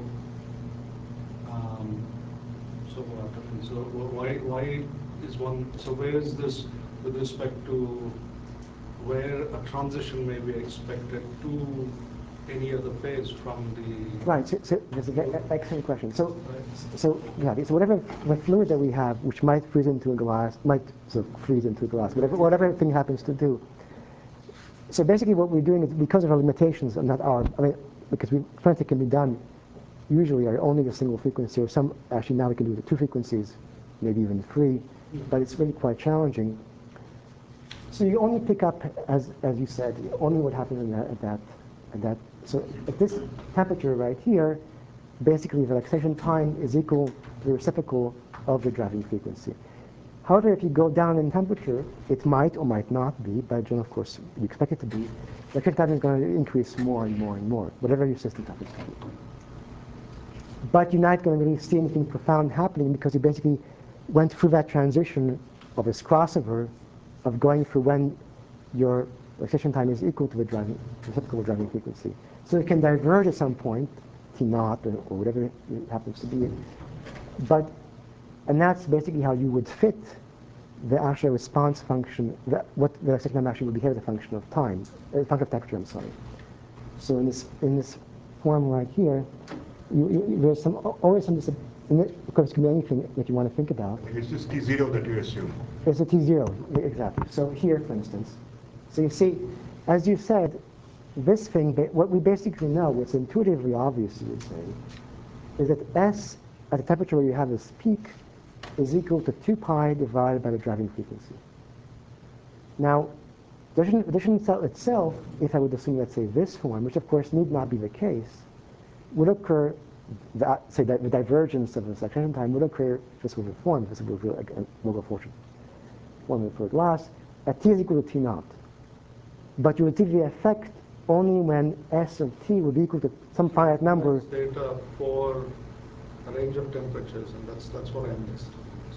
why is one? So where is this with respect to where a transition may be expected to any other phase from the... Right, so that's an excellent question. So, Right. so whatever the fluid that we have, which might freeze into a glass, whatever thing happens to do. So basically what we're doing is, because of our limitations, and not our, because plenty can be done, usually are only a single frequency, or some, actually now we can do the 2 frequencies, maybe even 3, but it's really quite challenging. So you only pick up, as you said, only what happens at that. So at this temperature right here, basically the relaxation time is equal to the reciprocal of the driving frequency. However, if you go down in temperature, it might or might not be, but of course you expect it to be, the relaxation time is going to increase more and more and more, whatever your system happens to be. But you're not going to really see anything profound happening, because you basically went through that transition of this crossover of going through when your relaxation time is equal to the reciprocal driving frequency. So it can diverge at some point, T naught or whatever it happens to be. And that's basically how you would fit the actual response function, what the relaxation time actually would behave as a function of time, a function of temperature, I'm sorry. So in this form right here, there's always some, of course, it can be anything that you want to think about. It's just T0 that you assume. It's a T0, exactly. So here, for instance, so you see, as you said, this thing, what we basically know, what's intuitively obvious, you would say, is that S at the temperature where you have this peak is equal to 2 pi divided by the driving frequency. Now, the addition cell itself, if I would assume, let's say, this form, which of course need not be the case, would occur, say that the divergence of the relaxation time would occur, if this were the form, if this were like a local form for a glass, at T is equal to T naught. But you would see the effect only when S of T would be equal to some finite number. That's data for a range of temperatures, and that's what I missed.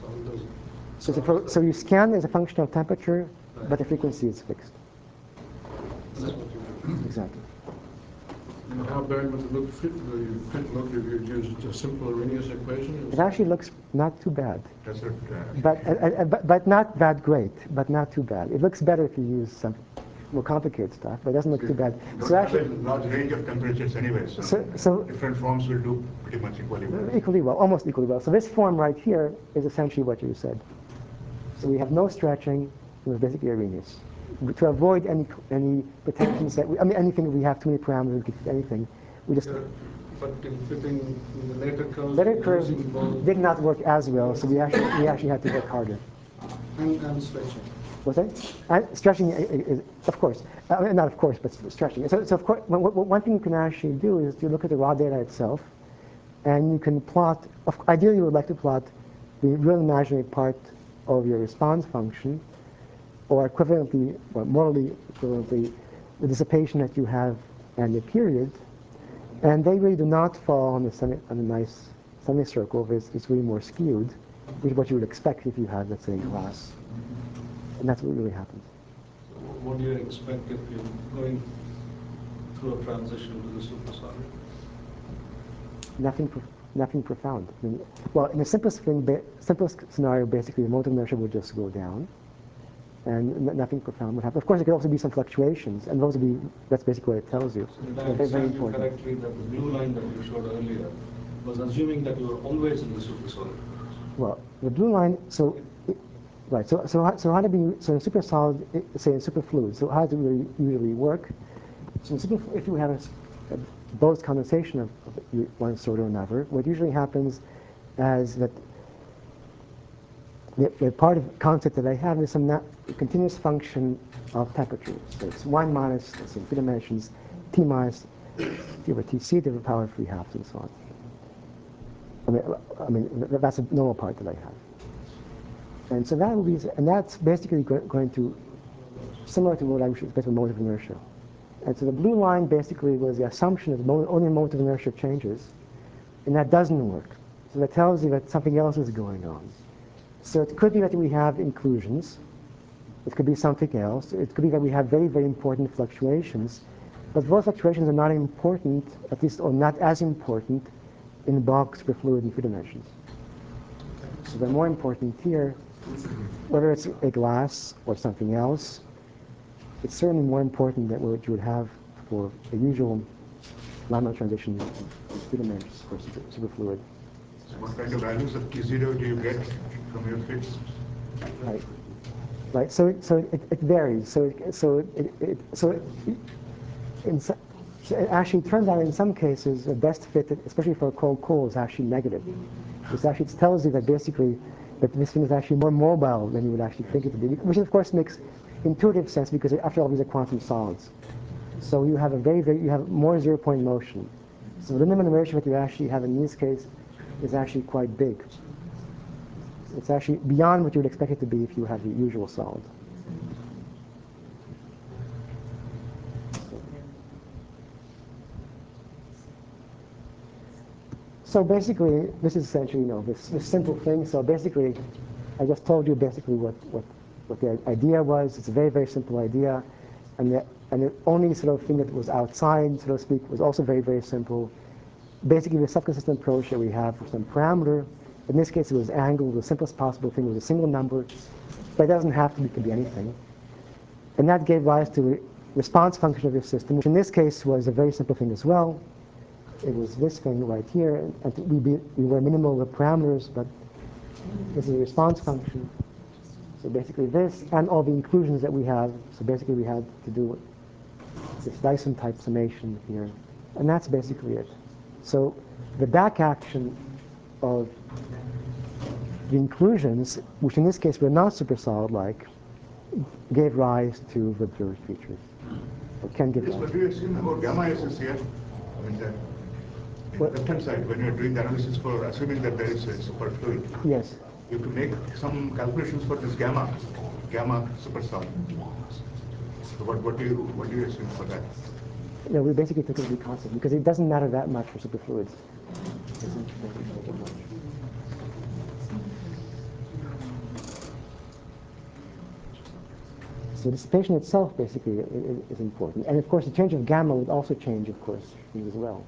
So you scan as a function of temperature, right, but the frequency is fixed. That's what you do. Exactly. And how bad would the fit look if you used a simple Arrhenius equation? It actually looks not too bad, That's it. but not that great, but not too bad. It looks better if you use some more complicated stuff, but it doesn't look too bad. You So don't have a actually, large range of temperatures anyway, so different forms will do pretty much equally well. equally well, almost equally well. So this form right here is essentially what you said. So we have no stretching, it was basically Arrhenius. To avoid any protections that anything we have too many parameters, we could fit anything. We just But in fitting in the later curves, later curve using both did not work as well, so we actually had to work harder. And stretching. What's that? And stretching is, of course, not of course, but stretching. So of course, one thing you can actually do is to look at the raw data itself, and you can plot. Ideally, you would like to plot the real imaginary part of your response function, or equivalently, or morally equivalently, the dissipation that you have and the period, and they really do not fall on a nice semicircle. It's really more skewed, which is what you would expect if you had, let's say, glass. And that's what really happens. So what do you expect if you're going through a transition to the supersonic? Nothing profound. Well, in the simplest scenario, basically, the motive inertia would just go down, and nothing profound would happen. Of course, there could also be some fluctuations, and that's basically what it tells you. So did I Very understand you important. correctly that the blue line that you showed earlier was assuming that you were always in the supersonic? Well, the blue line, right, so how do we, so in super solid, say in super fluid, so how does it really usually work? So if you have a Bose condensation of one sort or another, what usually happens is that the part of concept that I have is some continuous function of temperature. So it's 1 minus, let's say, 3 dimensions, T minus, T over Tc to the power of 3/2 and so on. That's a normal part that I have. And so that's basically going to, similar to what I was expecting with motive inertia. And so the blue line basically was the assumption that only motive inertia changes, and that doesn't work. So that tells you that something else is going on. So it could be that we have inclusions. It could be something else. It could be that we have very, very important fluctuations. But those fluctuations are not important, at least, or not as important in bulk superfluid in 3 dimensions. So they're more important here, whether it's a glass or something else. It's certainly more important than what you would have for a usual laminar transition Tiedemann for superfluid. So what kind of values of K0 do you get from your fits? Right. Right. So it varies. So actually, it turns out in some cases the best fit, especially for a cold cool, is actually negative. It tells you that basically that this thing is actually more mobile than you would actually think it to be, which of course makes intuitive sense because after all these are quantum solids. So you have you have more zero-point motion. So the minimum inertia that you actually have in this case is actually quite big. It's actually beyond what you would expect it to be if you have the usual solid. So basically, this is essentially, this simple thing. So basically, I just told you basically what the idea was. It's a very, very simple idea. And the only sort of thing that was outside, so to speak, was also very, very simple. Basically, the subconsistent approach that we have for some parameter, in this case it was angle, the simplest possible thing was a single number, but it doesn't have to be, it could be anything. And that gave rise to the response function of your system, which in this case was a very simple thing as well. It was this thing right here, and we were minimal with parameters, but this is a response function. So basically this, and all the inclusions that we have, so basically we had to do this Dyson type summation here, and that's basically it. So the back action of the inclusions, which in this case were not supersolid-like, gave rise to the observed features. Or can give Yes, rise. but do you assume about gamma is here? I mean, in the left-hand side, when you're doing the analysis for assuming that there is a superfluid, Yes. you have to make some calculations for this gamma supersolid. So what do you assume for that? Yeah, we basically took it to be constant because it doesn't matter that much for superfluids. It doesn't change that much. So dissipation itself basically is important. And of course the change of gamma would also change, of course, things as well.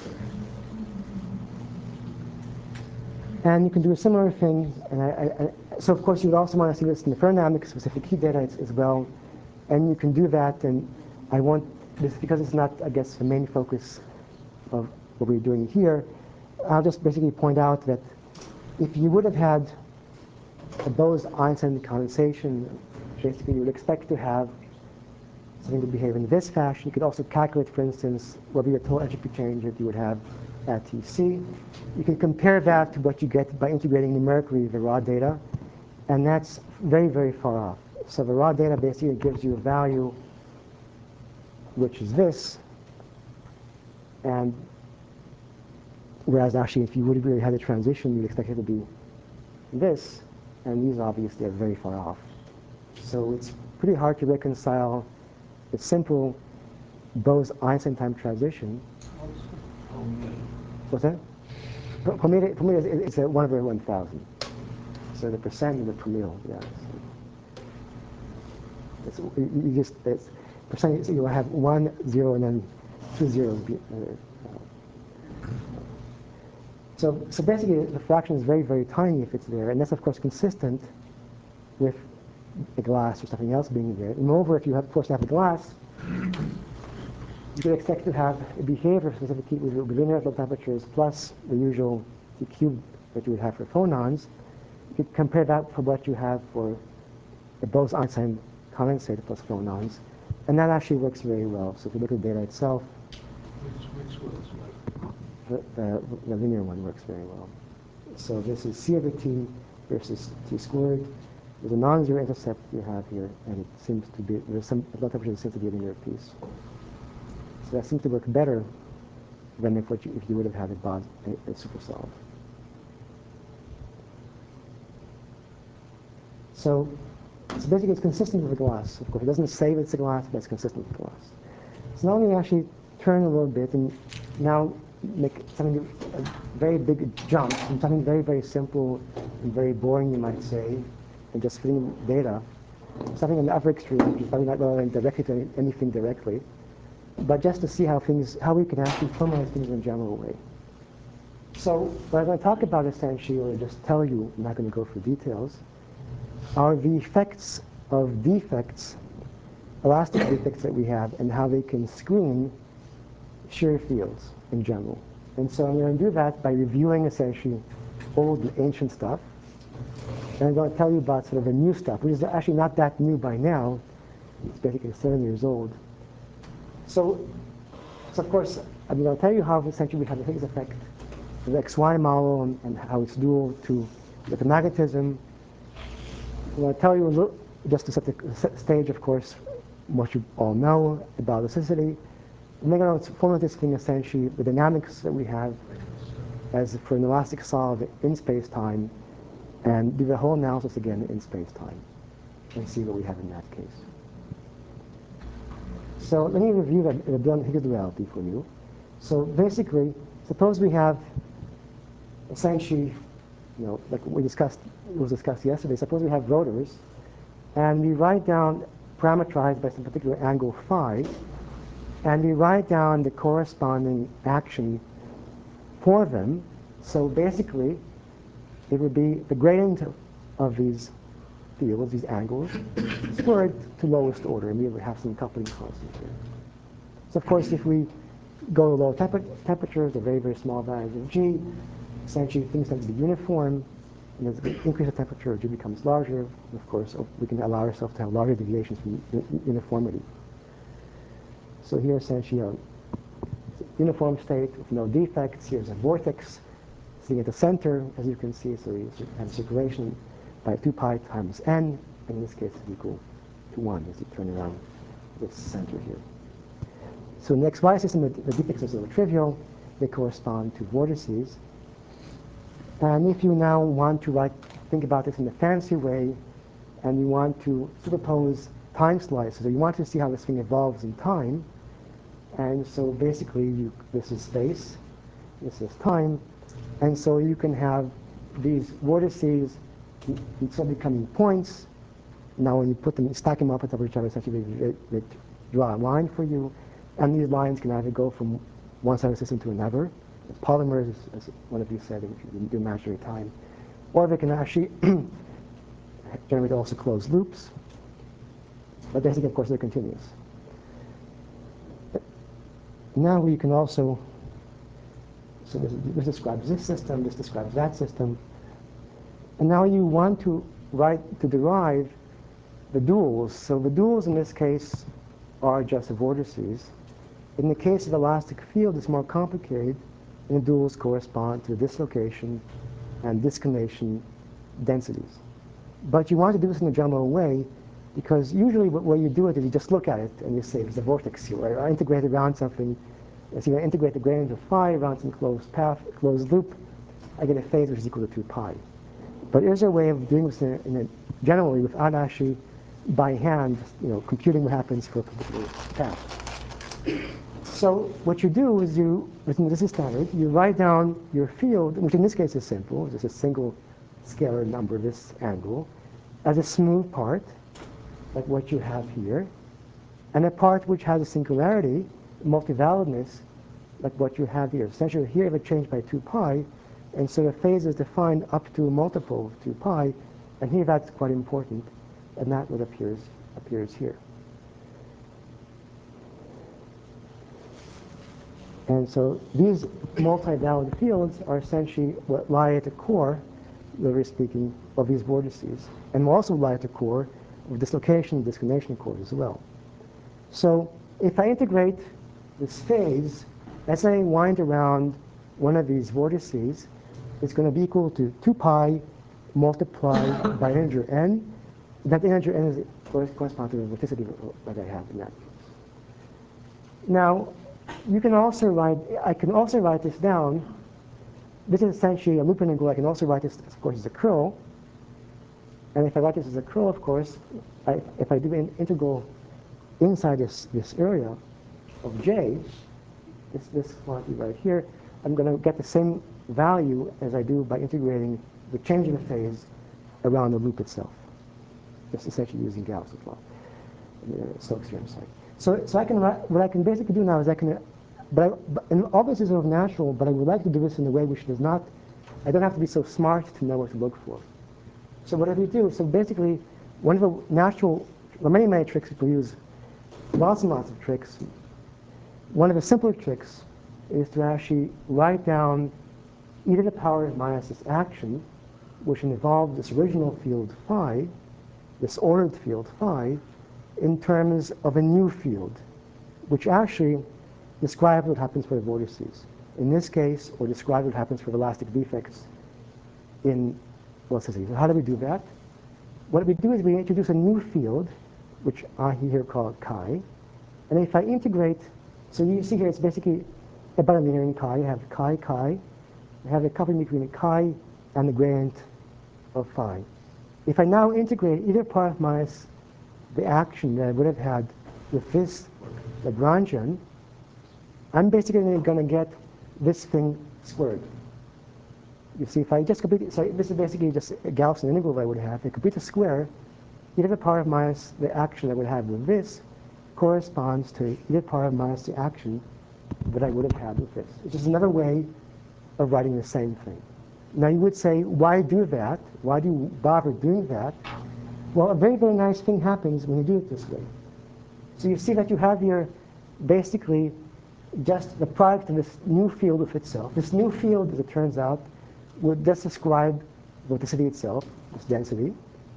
And you can do a similar thing. And so of course you would also want to see this in the ferrodynamic specific heat data as well. And you can do that, and I want this, because it's not, I guess, the main focus of what we're doing here, I'll just basically point out that if you would have had a Bose-Einstein condensation, basically you would expect to have something to behave in this fashion. You could also calculate, for instance, what would be the total entropy change that you would have at TC. You can compare that to what you get by integrating numerically the raw data, and that's very, very far off. So the raw data basically gives you a value which is this, and whereas actually if you would have really had a transition, you'd expect it to be this, and these obviously are very far off. So it's pretty hard to reconcile a simple Bose-Einstein time transition. What's that? For me, it's a 1 over 1,000. So the percent of the per mil, yeah. It's percent, so you'll have 1, 0, and then 2 zeros. So basically, the fraction is very, very tiny if it's there, and that's of course consistent with a glass or something else being there. And moreover, if you have, of course, have a glass, you could expect to have a behavior of specific heat with linear at low temperatures plus the usual T cubed that you would have for phonons. You could compare that for what you have for the Bose-Einstein condensator plus phonons, and that actually works very well. So if you look at the data itself, Which works well? the linear one works very well. So this is C over T versus T squared. There's a non-zero intercept you have here, and it seems to be, there's some low temperature that seems to be a linear piece. So that seems to work better than if you would have had a supersolid. So basically it's consistent with the glass. Of course, it doesn't say that it's a glass, but it's consistent with the glass. So now let me actually turn a little bit and now make something, a very big jump from something very, very simple and very boring, you might say, and just fitting data, something on the upper extreme, which is probably not relevant directly to anything directly, but just to see how we can actually formalize things in a general way. So what I'm going to talk about essentially, or just tell you, I'm not going to go through details, are the effects of defects, elastic defects that we have, and how they can screen shear fields in general. And so I'm going to do that by reviewing essentially old and ancient stuff. And I'm going to tell you about sort of the new stuff, which is actually not that new by now. It's basically 7 years old. So of course, I'm going to tell you how essentially we have the Higgs effect, the XY model, and how it's dual to the magnetism. I'm going to tell you a little, just to set the stage, of course, what you all know about elasticity. And then I'm going to formulate this thing essentially, the dynamics that we have as for an elastic solid in space-time, and do the whole analysis again in space-time, and see what we have in that case. So let me review the Higgs duality for you. So basically, suppose we have essentially, like we discussed, it was discussed yesterday, suppose we have rotors, and we write down parameterized by some particular angle phi, and we write down the corresponding action for them. So basically, it would be the gradient of these fields, these angles, squared to lowest order, and we would have some coupling constant here. So of course, if we go to low temperatures, the very, very small values of G, essentially things tend to be uniform, and as we increase the temperature, G becomes larger, and of course, we can allow ourselves to have larger deviations from uniformity. So here essentially a uniform state with no defects. Here's a vortex sitting at the center, as you can see, so we have circulation by 2 pi times n, and in this case is equal to 1 as you turn around this center here. So in the XY system, the defects are sort of trivial. They correspond to vortices. And if you now want to think about this in a fancy way, and you want to superpose time slices, or you want to see how this thing evolves in time, and so basically this is space, this is time, and so you can have these vortices instead of becoming points. Now when you put them, stack them up on top of each other, essentially they draw a line for you, and these lines can either go from one side of the system to another, polymers, as one of you said, if you do imaginary time, or they can actually generate also closed loops, but basically, of course, they're continuous. Now we can also, so this describes this system, this describes that system, and now you want to derive the duals. So the duals in this case are just vortices. In the case of elastic field, it's more complicated, and the duals correspond to dislocation and disconation densities. But you want to do this in a general way, because usually what way you do it is you just look at it and you say there's a vortex here, right? I integrate around something. So you integrate the gradient of phi around some closed path, closed loop, I get a phase which is equal to 2 pi. But there's a way of doing this generally without actually by hand, computing what happens for a particular path. So what you do is this is standard, you write down your field, which in this case is simple, it's just a single scalar number, this angle, as a smooth part, like what you have here, and a part which has a singularity, multivalidness, like what you have here. Essentially here it changed by 2 pi, and so the phase is defined up to a multiple of 2 pi, and here that's quite important, and that what appears here. And so these multi-valid fields are essentially what lie at the core, literally speaking, of these vortices, and will also lie at the core of dislocation and disconation cores as well. So if I integrate this phase, as I wind around one of these vortices, it's going to be equal to 2 pi multiplied by integer n. That integer n corresponds to the vorticity that I have in that case. Now, I can also write this down. This is essentially a loop integral. I can also write this, of course, as a curl. And if I write this as a curl, of course, if I do an integral inside this area of J, this quantity right here, I'm going to get the same value as I do by integrating the change in the phase around the loop itself. Just essentially using Gauss's law, Stokes theorem. So I can what I can basically do now is and all this is sort of natural, but I would like to do this in a way which does not. I don't have to be so smart to know what to look for. So what do you do? So basically, one of the many tricks people use, lots and lots of tricks. one of the simpler tricks is to actually write down e to the power minus this action, which involves this original field phi, this ordered field phi, in terms of a new field, which actually describes what happens for the vortices in this case, or describes what happens for elastic defects in elasticity. So how do we do that? What we do is we introduce a new field, which I here call chi, and if I integrate, so you see here it's basically about a linear in chi. You have chi, chi. You have a coupling between the chi and the gradient of phi. If I now integrate either part minus the action that I would have had with this Lagrangian, I'm basically going to get this thing squared. You see, if I just complete it, so this is basically just a Gaussian integral that I would have. If I complete the square, e to the power minus the action I would have with this corresponds to e to the power minus the action that I would have had with this. It's just another way of writing the same thing. Now you would say, why do that? Why do you bother doing that? Well, a very, very nice thing happens when you do it this way. So you see that you have here basically just the product of this new field of itself. This new field, as it turns out, would just describe vorticity itself, this density.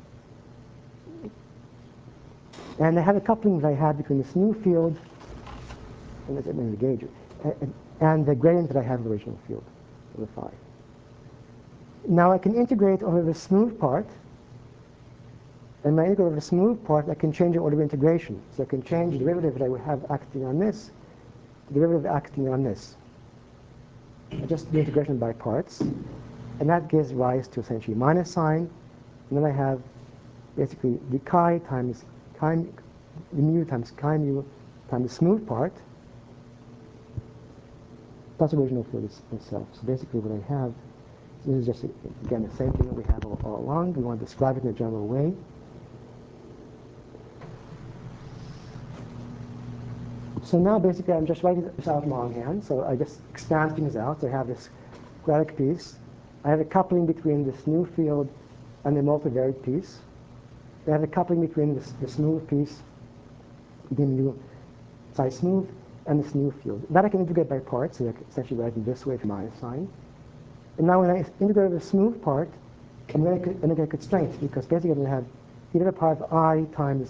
And I have a coupling that I had between this new field and the gauge, and the gradient that I have of the original field of the phi. Now I can integrate over the smooth part, and when I integrate over the smooth part, I can change the order of integration. So I can change the derivative that I would have acting on this, the derivative acting on this. I just do integration by parts, and that gives rise to essentially minus sign, and then I have basically the chi times chi, the mu times chi mu times the smooth part, plus the original field itself. So basically what I have, this is just, again, the same thing that we have all along. We want to describe it in a general way. So now basically I'm just writing this out longhand. So I just expand things out. So I have this quadratic piece. I have a coupling between this new field and the multivariate piece. I have a coupling between the smooth piece, the new psi smooth, and this new field. That I can integrate by parts, so I can essentially write it this way for minus sign. And now when I integrate the smooth part, I'm going to integrate constraints, because basically I'm going to have e to the power of I times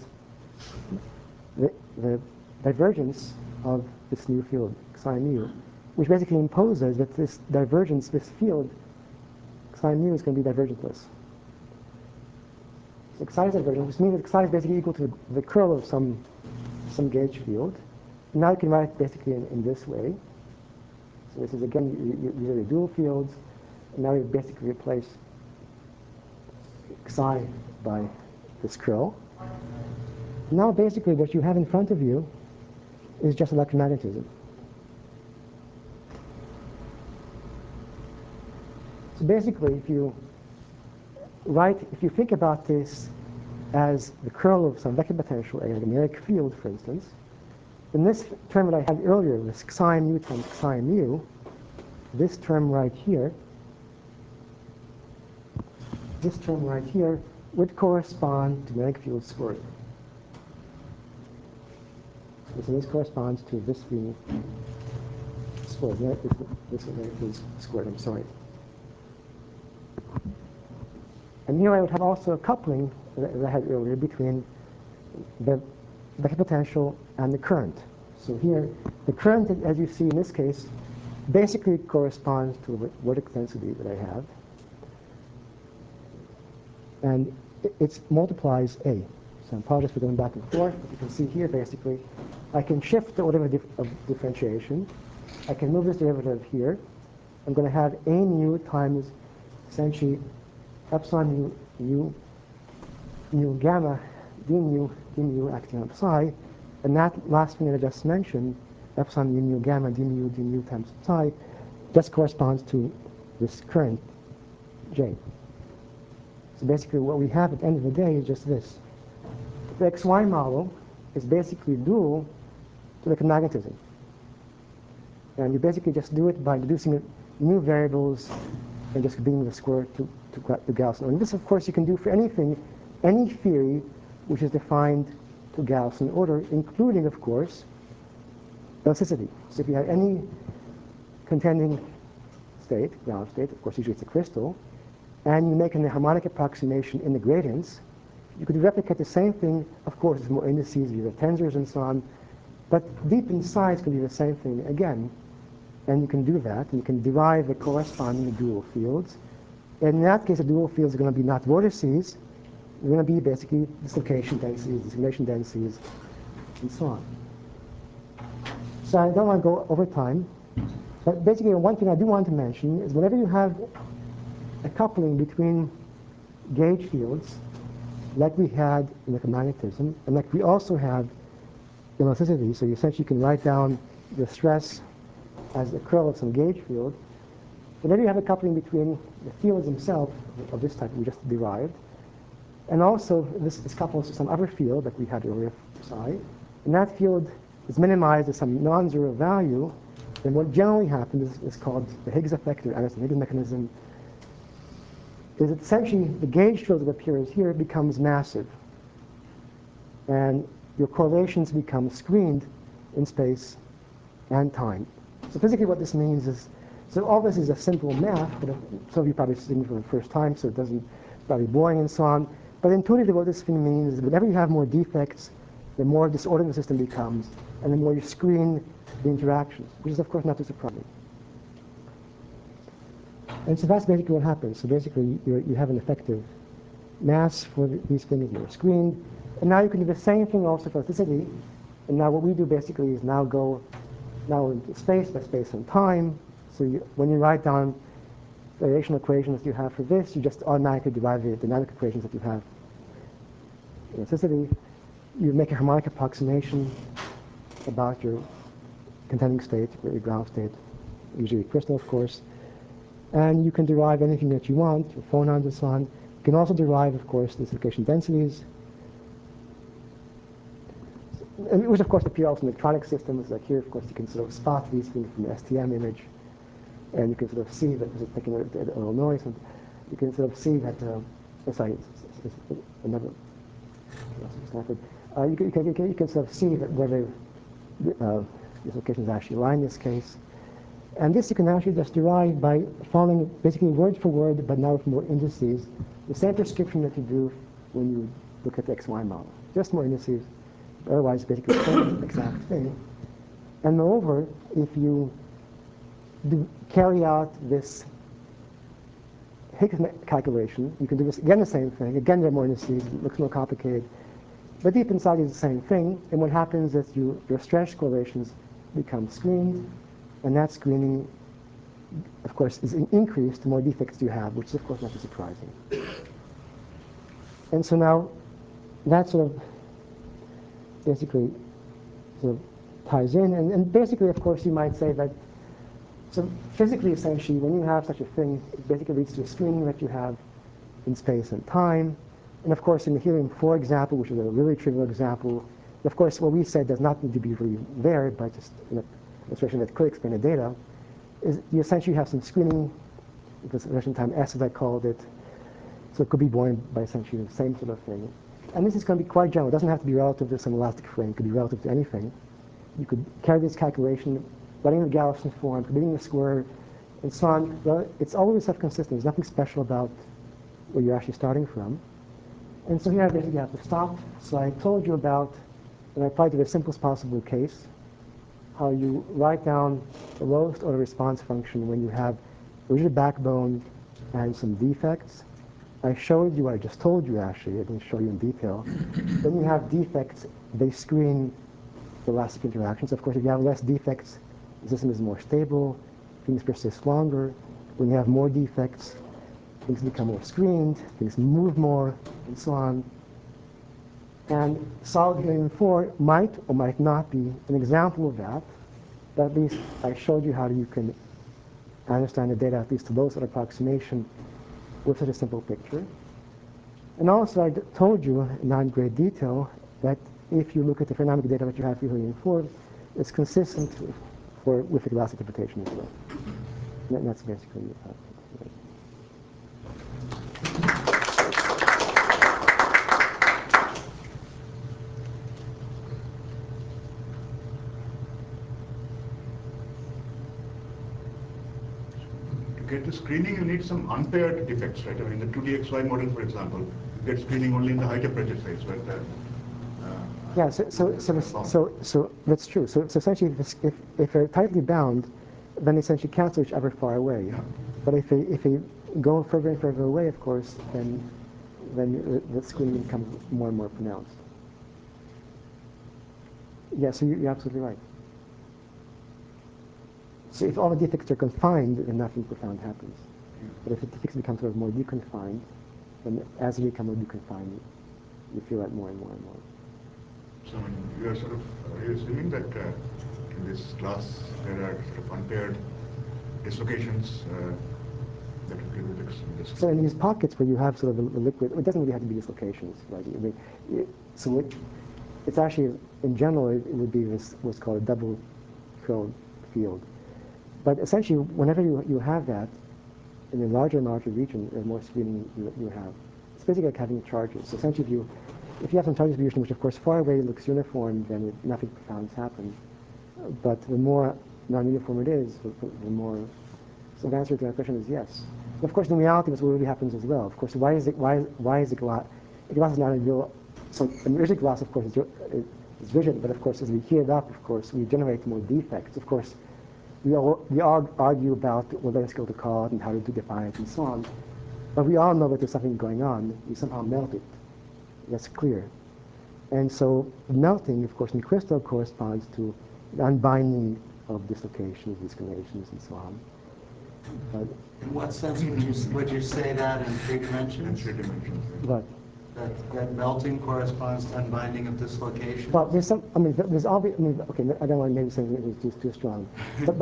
the divergence of this new field, psi mu, which basically imposes that this divergence, this field, psi mu, is going to be divergentless. So psi is divergent, which means that psi is basically equal to the curl of some gauge field. And now you can write it basically in this way. So this is, again, these are the dual fields. And now we basically replace psi by this curl. Now basically what you have in front of you is just electromagnetism. So basically if you think about this as the curl of some vector potential, a magnetic field, for instance, then this term that I had earlier, this psi mu times psi mu, this term right here would correspond to magnetic field squared. So this corresponds to this being squared. This magnetic field squared, I'm sorry. And here I would have also a coupling that I had earlier between the vector potential and the current. So here, the current, as you see in this case, basically corresponds to the vertical density that I have. And it multiplies A. So I apologize for going back and forth, but you can see here basically, I can shift the order of differentiation. I can move this derivative here. I'm going to have A mu times essentially epsilon mu gamma d mu acting on psi. And that last thing that I just mentioned, epsilon mu gamma d mu times psi, just corresponds to this current J. So basically what we have at the end of the day is just this. The XY model is basically dual to the magnetism. And you basically just do it by introducing new variables and just bringing the square to Gaussian. And this, of course, you can do for anything, any theory which is defined to Gaussian order, including, of course, elasticity. So if you have any contending state, ground state, of course usually it's a crystal, and you make a harmonic approximation in the gradients, you could replicate the same thing, of course, with more indices, you have tensors and so on, but deep inside it's going to be the same thing again. And you can do that, and you can derive the corresponding dual fields. And in that case, the dual fields are going to be not vortices, they're going to be basically dislocation densities, discrimination densities, and so on. So I don't want to go over time, but basically one thing I do want to mention is whenever you have a coupling between gauge fields, like we had in electromagnetism, and like we also have in elasticity, so you essentially can write down the stress as the curl of some gauge field. Whenever you have a coupling between the fields themselves of this type we just derived, and also this couples to some other field that we had earlier, psi, and that field is minimized to some non-zero value, then what generally happens is called the Higgs effect, or Anderson-Higgs mechanism, is that essentially the gauge field that appears here becomes massive, and your correlations become screened in space and time. So physically what this means is, so all this is a simple math, but some of you probably seen it for the first time, so it doesn't, it's probably boring and so on. But intuitively what this thing means is whenever you have more defects, the more disordered the system becomes, and the more you screen the interactions, which is of course not too surprising. And so that's basically what happens. So basically you have an effective mass for these things that are screened. And now you can do the same thing also for elasticity. And now what we do basically is now go into space, by space and time. So when you write down the relational equations you have for this, you just automatically derive the dynamic equations that you have in elasticity. You make a harmonic approximation about your contending state, your ground state, usually crystal, of course. And you can derive anything that you want, your phonons and so on. You can also derive, of course, the dislocation densities, and which of course appear also in electronic systems. Like here, of course, you can sort of spot these things from the STM image, and you can sort of see that it's taking a little noise, and you can sort of see that. Sorry, it's another. You can sort of see that whether dislocation is actually aligned in this case. And this you can actually just derive by following basically word for word, but now with more indices, the same prescription that you do when you look at the XY model. Just more indices, otherwise basically the same exact thing. And moreover, if you carry out this Higgs calculation, you can do this again the same thing. Again, there are more indices, it looks more complicated. But deep inside is the same thing. And what happens is your stretch correlations become screened. And that screening, of course, is increased the more defects you have, which is, of course, not too surprising. And so now that sort of basically sort of ties in. And basically, of course, you might say that, so physically, essentially, when you have such a thing, it basically leads to a screening that you have in space and time. And of course, in the helium-4 example, which is a really trivial example, of course, what we said does not need to be really there, but just in a illustration that could explain the data, is you essentially have some screening, this relation time S, as I called it. So it could be borne by essentially the same sort of thing. And this is going to be quite general. It doesn't have to be relative to some elastic frame. It could be relative to anything. You could carry this calculation, writing the Gaussian form, committing the square, and so on. Well, it's always self-consistent. There's nothing special about where you're actually starting from. And so here I basically have to stop. So I told you about, and I applied to the simplest possible case, how you write down the lowest order response function when you have a rigid backbone and some defects. I showed you, I just told you actually, I didn't show you in detail. When you have defects, they screen the elastic interactions. Of course, if you have less defects, the system is more stable, things persist longer. When you have more defects, things become more screened, things move more, and so on. And solid helium-4 might or might not be an example of that, but at least I showed you how you can understand the data, at least to those approximation, with such a simple picture. And also I told you, not in great detail, that if you look at the ferrodynamic data that you have for helium-4, it's consistent with the glass interpretation as well. And that's basically get the screening, you need some unpaired defects, right? I mean, in the 2DXY model, for example, you get screening only in the high temperature sites, where the Yeah, so that's true. So essentially, if they're tightly bound, then essentially cancel each other far away. Yeah. But if they go further and further away, of course, then the screening becomes more and more pronounced. Yeah, so you're absolutely right. So if all the defects are confined, then nothing profound happens. But if the defects become sort of more deconfined, then as they become more deconfined, you feel that more and more and more. So you are sort of are you assuming that in this class there are sort of unpaired dislocations that will give this. So in these pockets where you have sort of a liquid, it doesn't really have to be dislocations, right? I mean, it's actually, in general, it would be this what's called a double curled field. But essentially, whenever you have that, in a larger and larger region, the more screening you have. It's basically like having charges. So essentially, if you have some charge distribution, which of course far away looks uniform, then nothing profound has happened. But the more non-uniform it is, the more. So the answer to that question is yes. And of course, in reality, that's what really happens as well. Of course, why is the glass? The glass is not a real. So an rigid glass, of course, is rigid. But of course, as we heat it up, of course, we generate more defects. Of course, we all argue about what let's go to call it and how to define it and so on. But we all know that there's something going on. We somehow melt it. That's clear. And so melting, of course, in crystal corresponds to the unbinding of dislocations, discolorations, and so on. But In what sense would you say that in 3 dimensions? In 3 dimensions. but That melting corresponds to unbinding of dislocation? well, there's some. I mean, there's obvious. I mean, okay, I don't want to maybe say it was too strong, but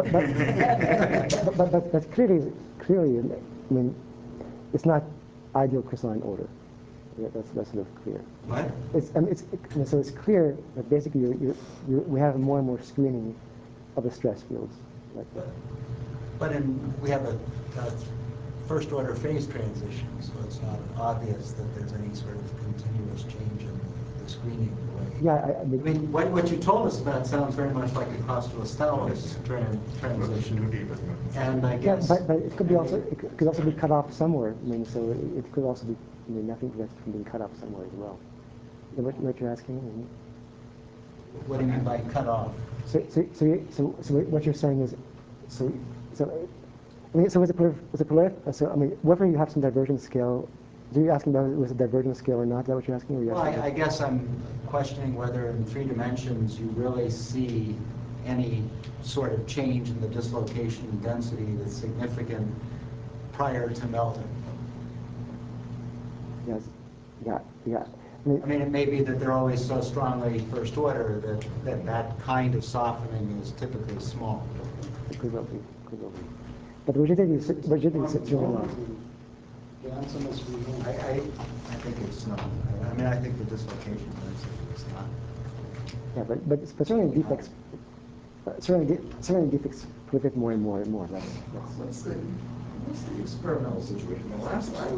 clearly, I mean, it's not ideal crystalline order. Yeah, that's sort of clear. What? So it's clear that basically we have more and more screening of the stress fields. Like, But we have a first order phase transition, so it's not obvious that there's any sort of continuous change in the screening way. yeah, I mean, what you told us about sounds very much like a Kosterlitz transition. And I yeah, guess. but it could be also it could also be cut off somewhere. I mean, so it could also be. I mean, nothing prevents it from being cut off somewhere as well. What you're asking? What do you mean by cut off? So what you're saying is, so I mean, so is it prolific? So I mean, whether you have some divergence scale, are you asking about was a divergence scale or not? Is that what you're asking? Or Well, I guess I'm questioning whether in 3 dimensions you really see any sort of change in the dislocation density that's significant prior to melting. Yes. Yeah. I mean, it may be that they're always so strongly first order that kind of softening is typically small. It could well be. But rigidity is really low. I think it's not. I mean, I think the dislocation density is not. Yeah, but certainly defects. Certainly defects proliferate more and more and more. That's What's the experimental situation? The last I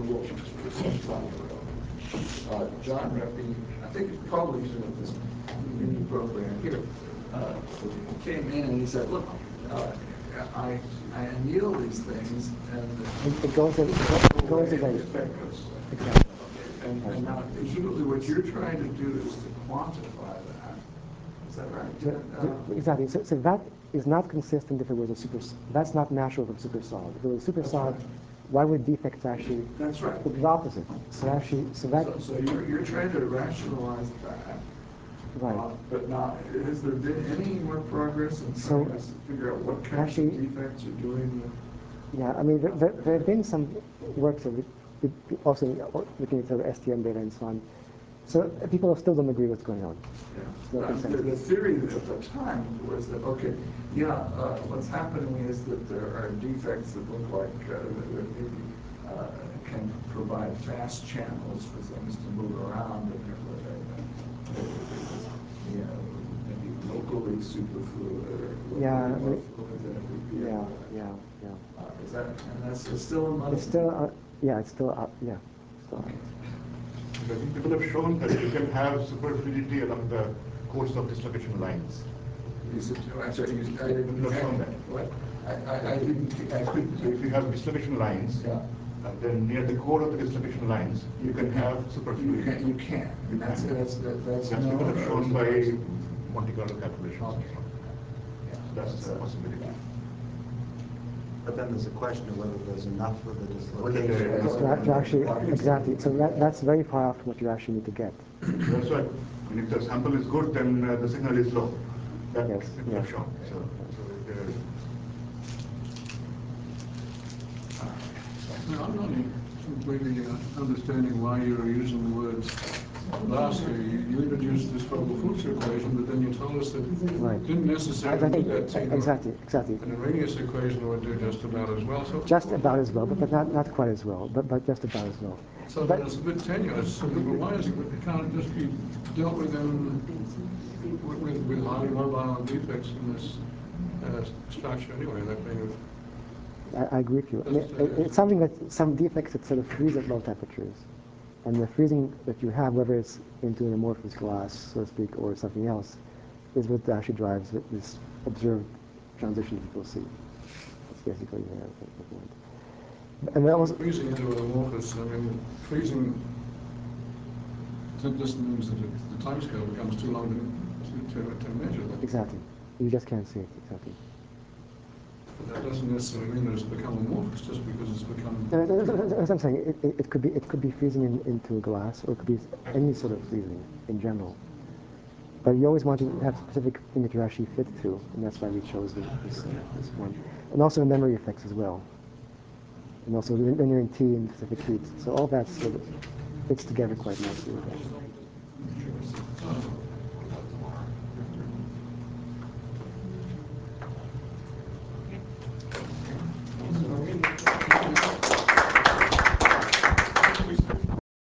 looked, John Reppy, I think it's probably in this mini program here, came in and he said, look, I anneal these things and it goes away. Exactly. And now presumably what you're trying to do is to quantify that. Is that right? Exactly. So that is not consistent if it was a super. That's not natural for super solid. If it was super solid, why would defects actually? That's right. It's the opposite. So you're trying to rationalize that. Right. But now, has there been any more progress in trying to figure out what kinds of defects are doing? Yeah, I mean, there have been some works of also looking at STM data and so on. So people still don't agree what's going on. Yeah. The theory at the time was that, okay, what's happening is that there are defects that look like that maybe can provide fast channels for things to move around, and therefore maybe locally superfluid or locally more fluid than it would be. Is that, and that's still in money? It's still, it's still up, Okay. I think people have shown that you can have superfluidity along the course of dislocation lines. Is it, I'm sorry, I didn't. Not shown that. What? I didn't, I couldn't. So if you have dislocation lines, Yeah. then near the core of the dislocation lines, you can have You superfluidity. can, you can. And that's That's known, because or shown is by it- Monte Carlo calculations. Okay. Yeah, That's a possibility. yeah. But then there's a question of whether there's enough of the Whether there is. dislocation. To actually, exactly. So that's very far off from what you actually need to get. That's why, and if the sample is good, then the signal is low. That Yes, people yeah. have shown. So No, I'm not completely understanding why you're using the words last year. You introduced this Vogel-Fuchs equation, but then you told us that Right. it didn't necessarily do that thing. Exactly. An Arrhenius equation would do just about as well. So, Just about as well, but not quite as well, but just about as well. so But- then it's a bit tenuous. But why is it, can't it just be dealt with with highly mobile defects in this structure anyway? That being I agree with you. I mean, it's something that some defects that sort of freeze at low temperatures. And the freezing that you have, whether it's into an amorphous glass, so to speak, or something else, is what actually drives this observed transition that people see. That's basically the point. And that was, freezing into an amorphous. I mean, freezing just means that the time scale becomes too long to measure that. exactly. You just can't see it, exactly. But that doesn't necessarily mean that it's become amorphous just because it's become. As I'm saying, it could be freezing into a glass, or it could be any sort of freezing in general. But you always want to have a specific thing that you actually fit to, and that's why we chose this one. And also the memory effects as well. And also when you're in T and specific heat. So all that sort of fits together quite nicely.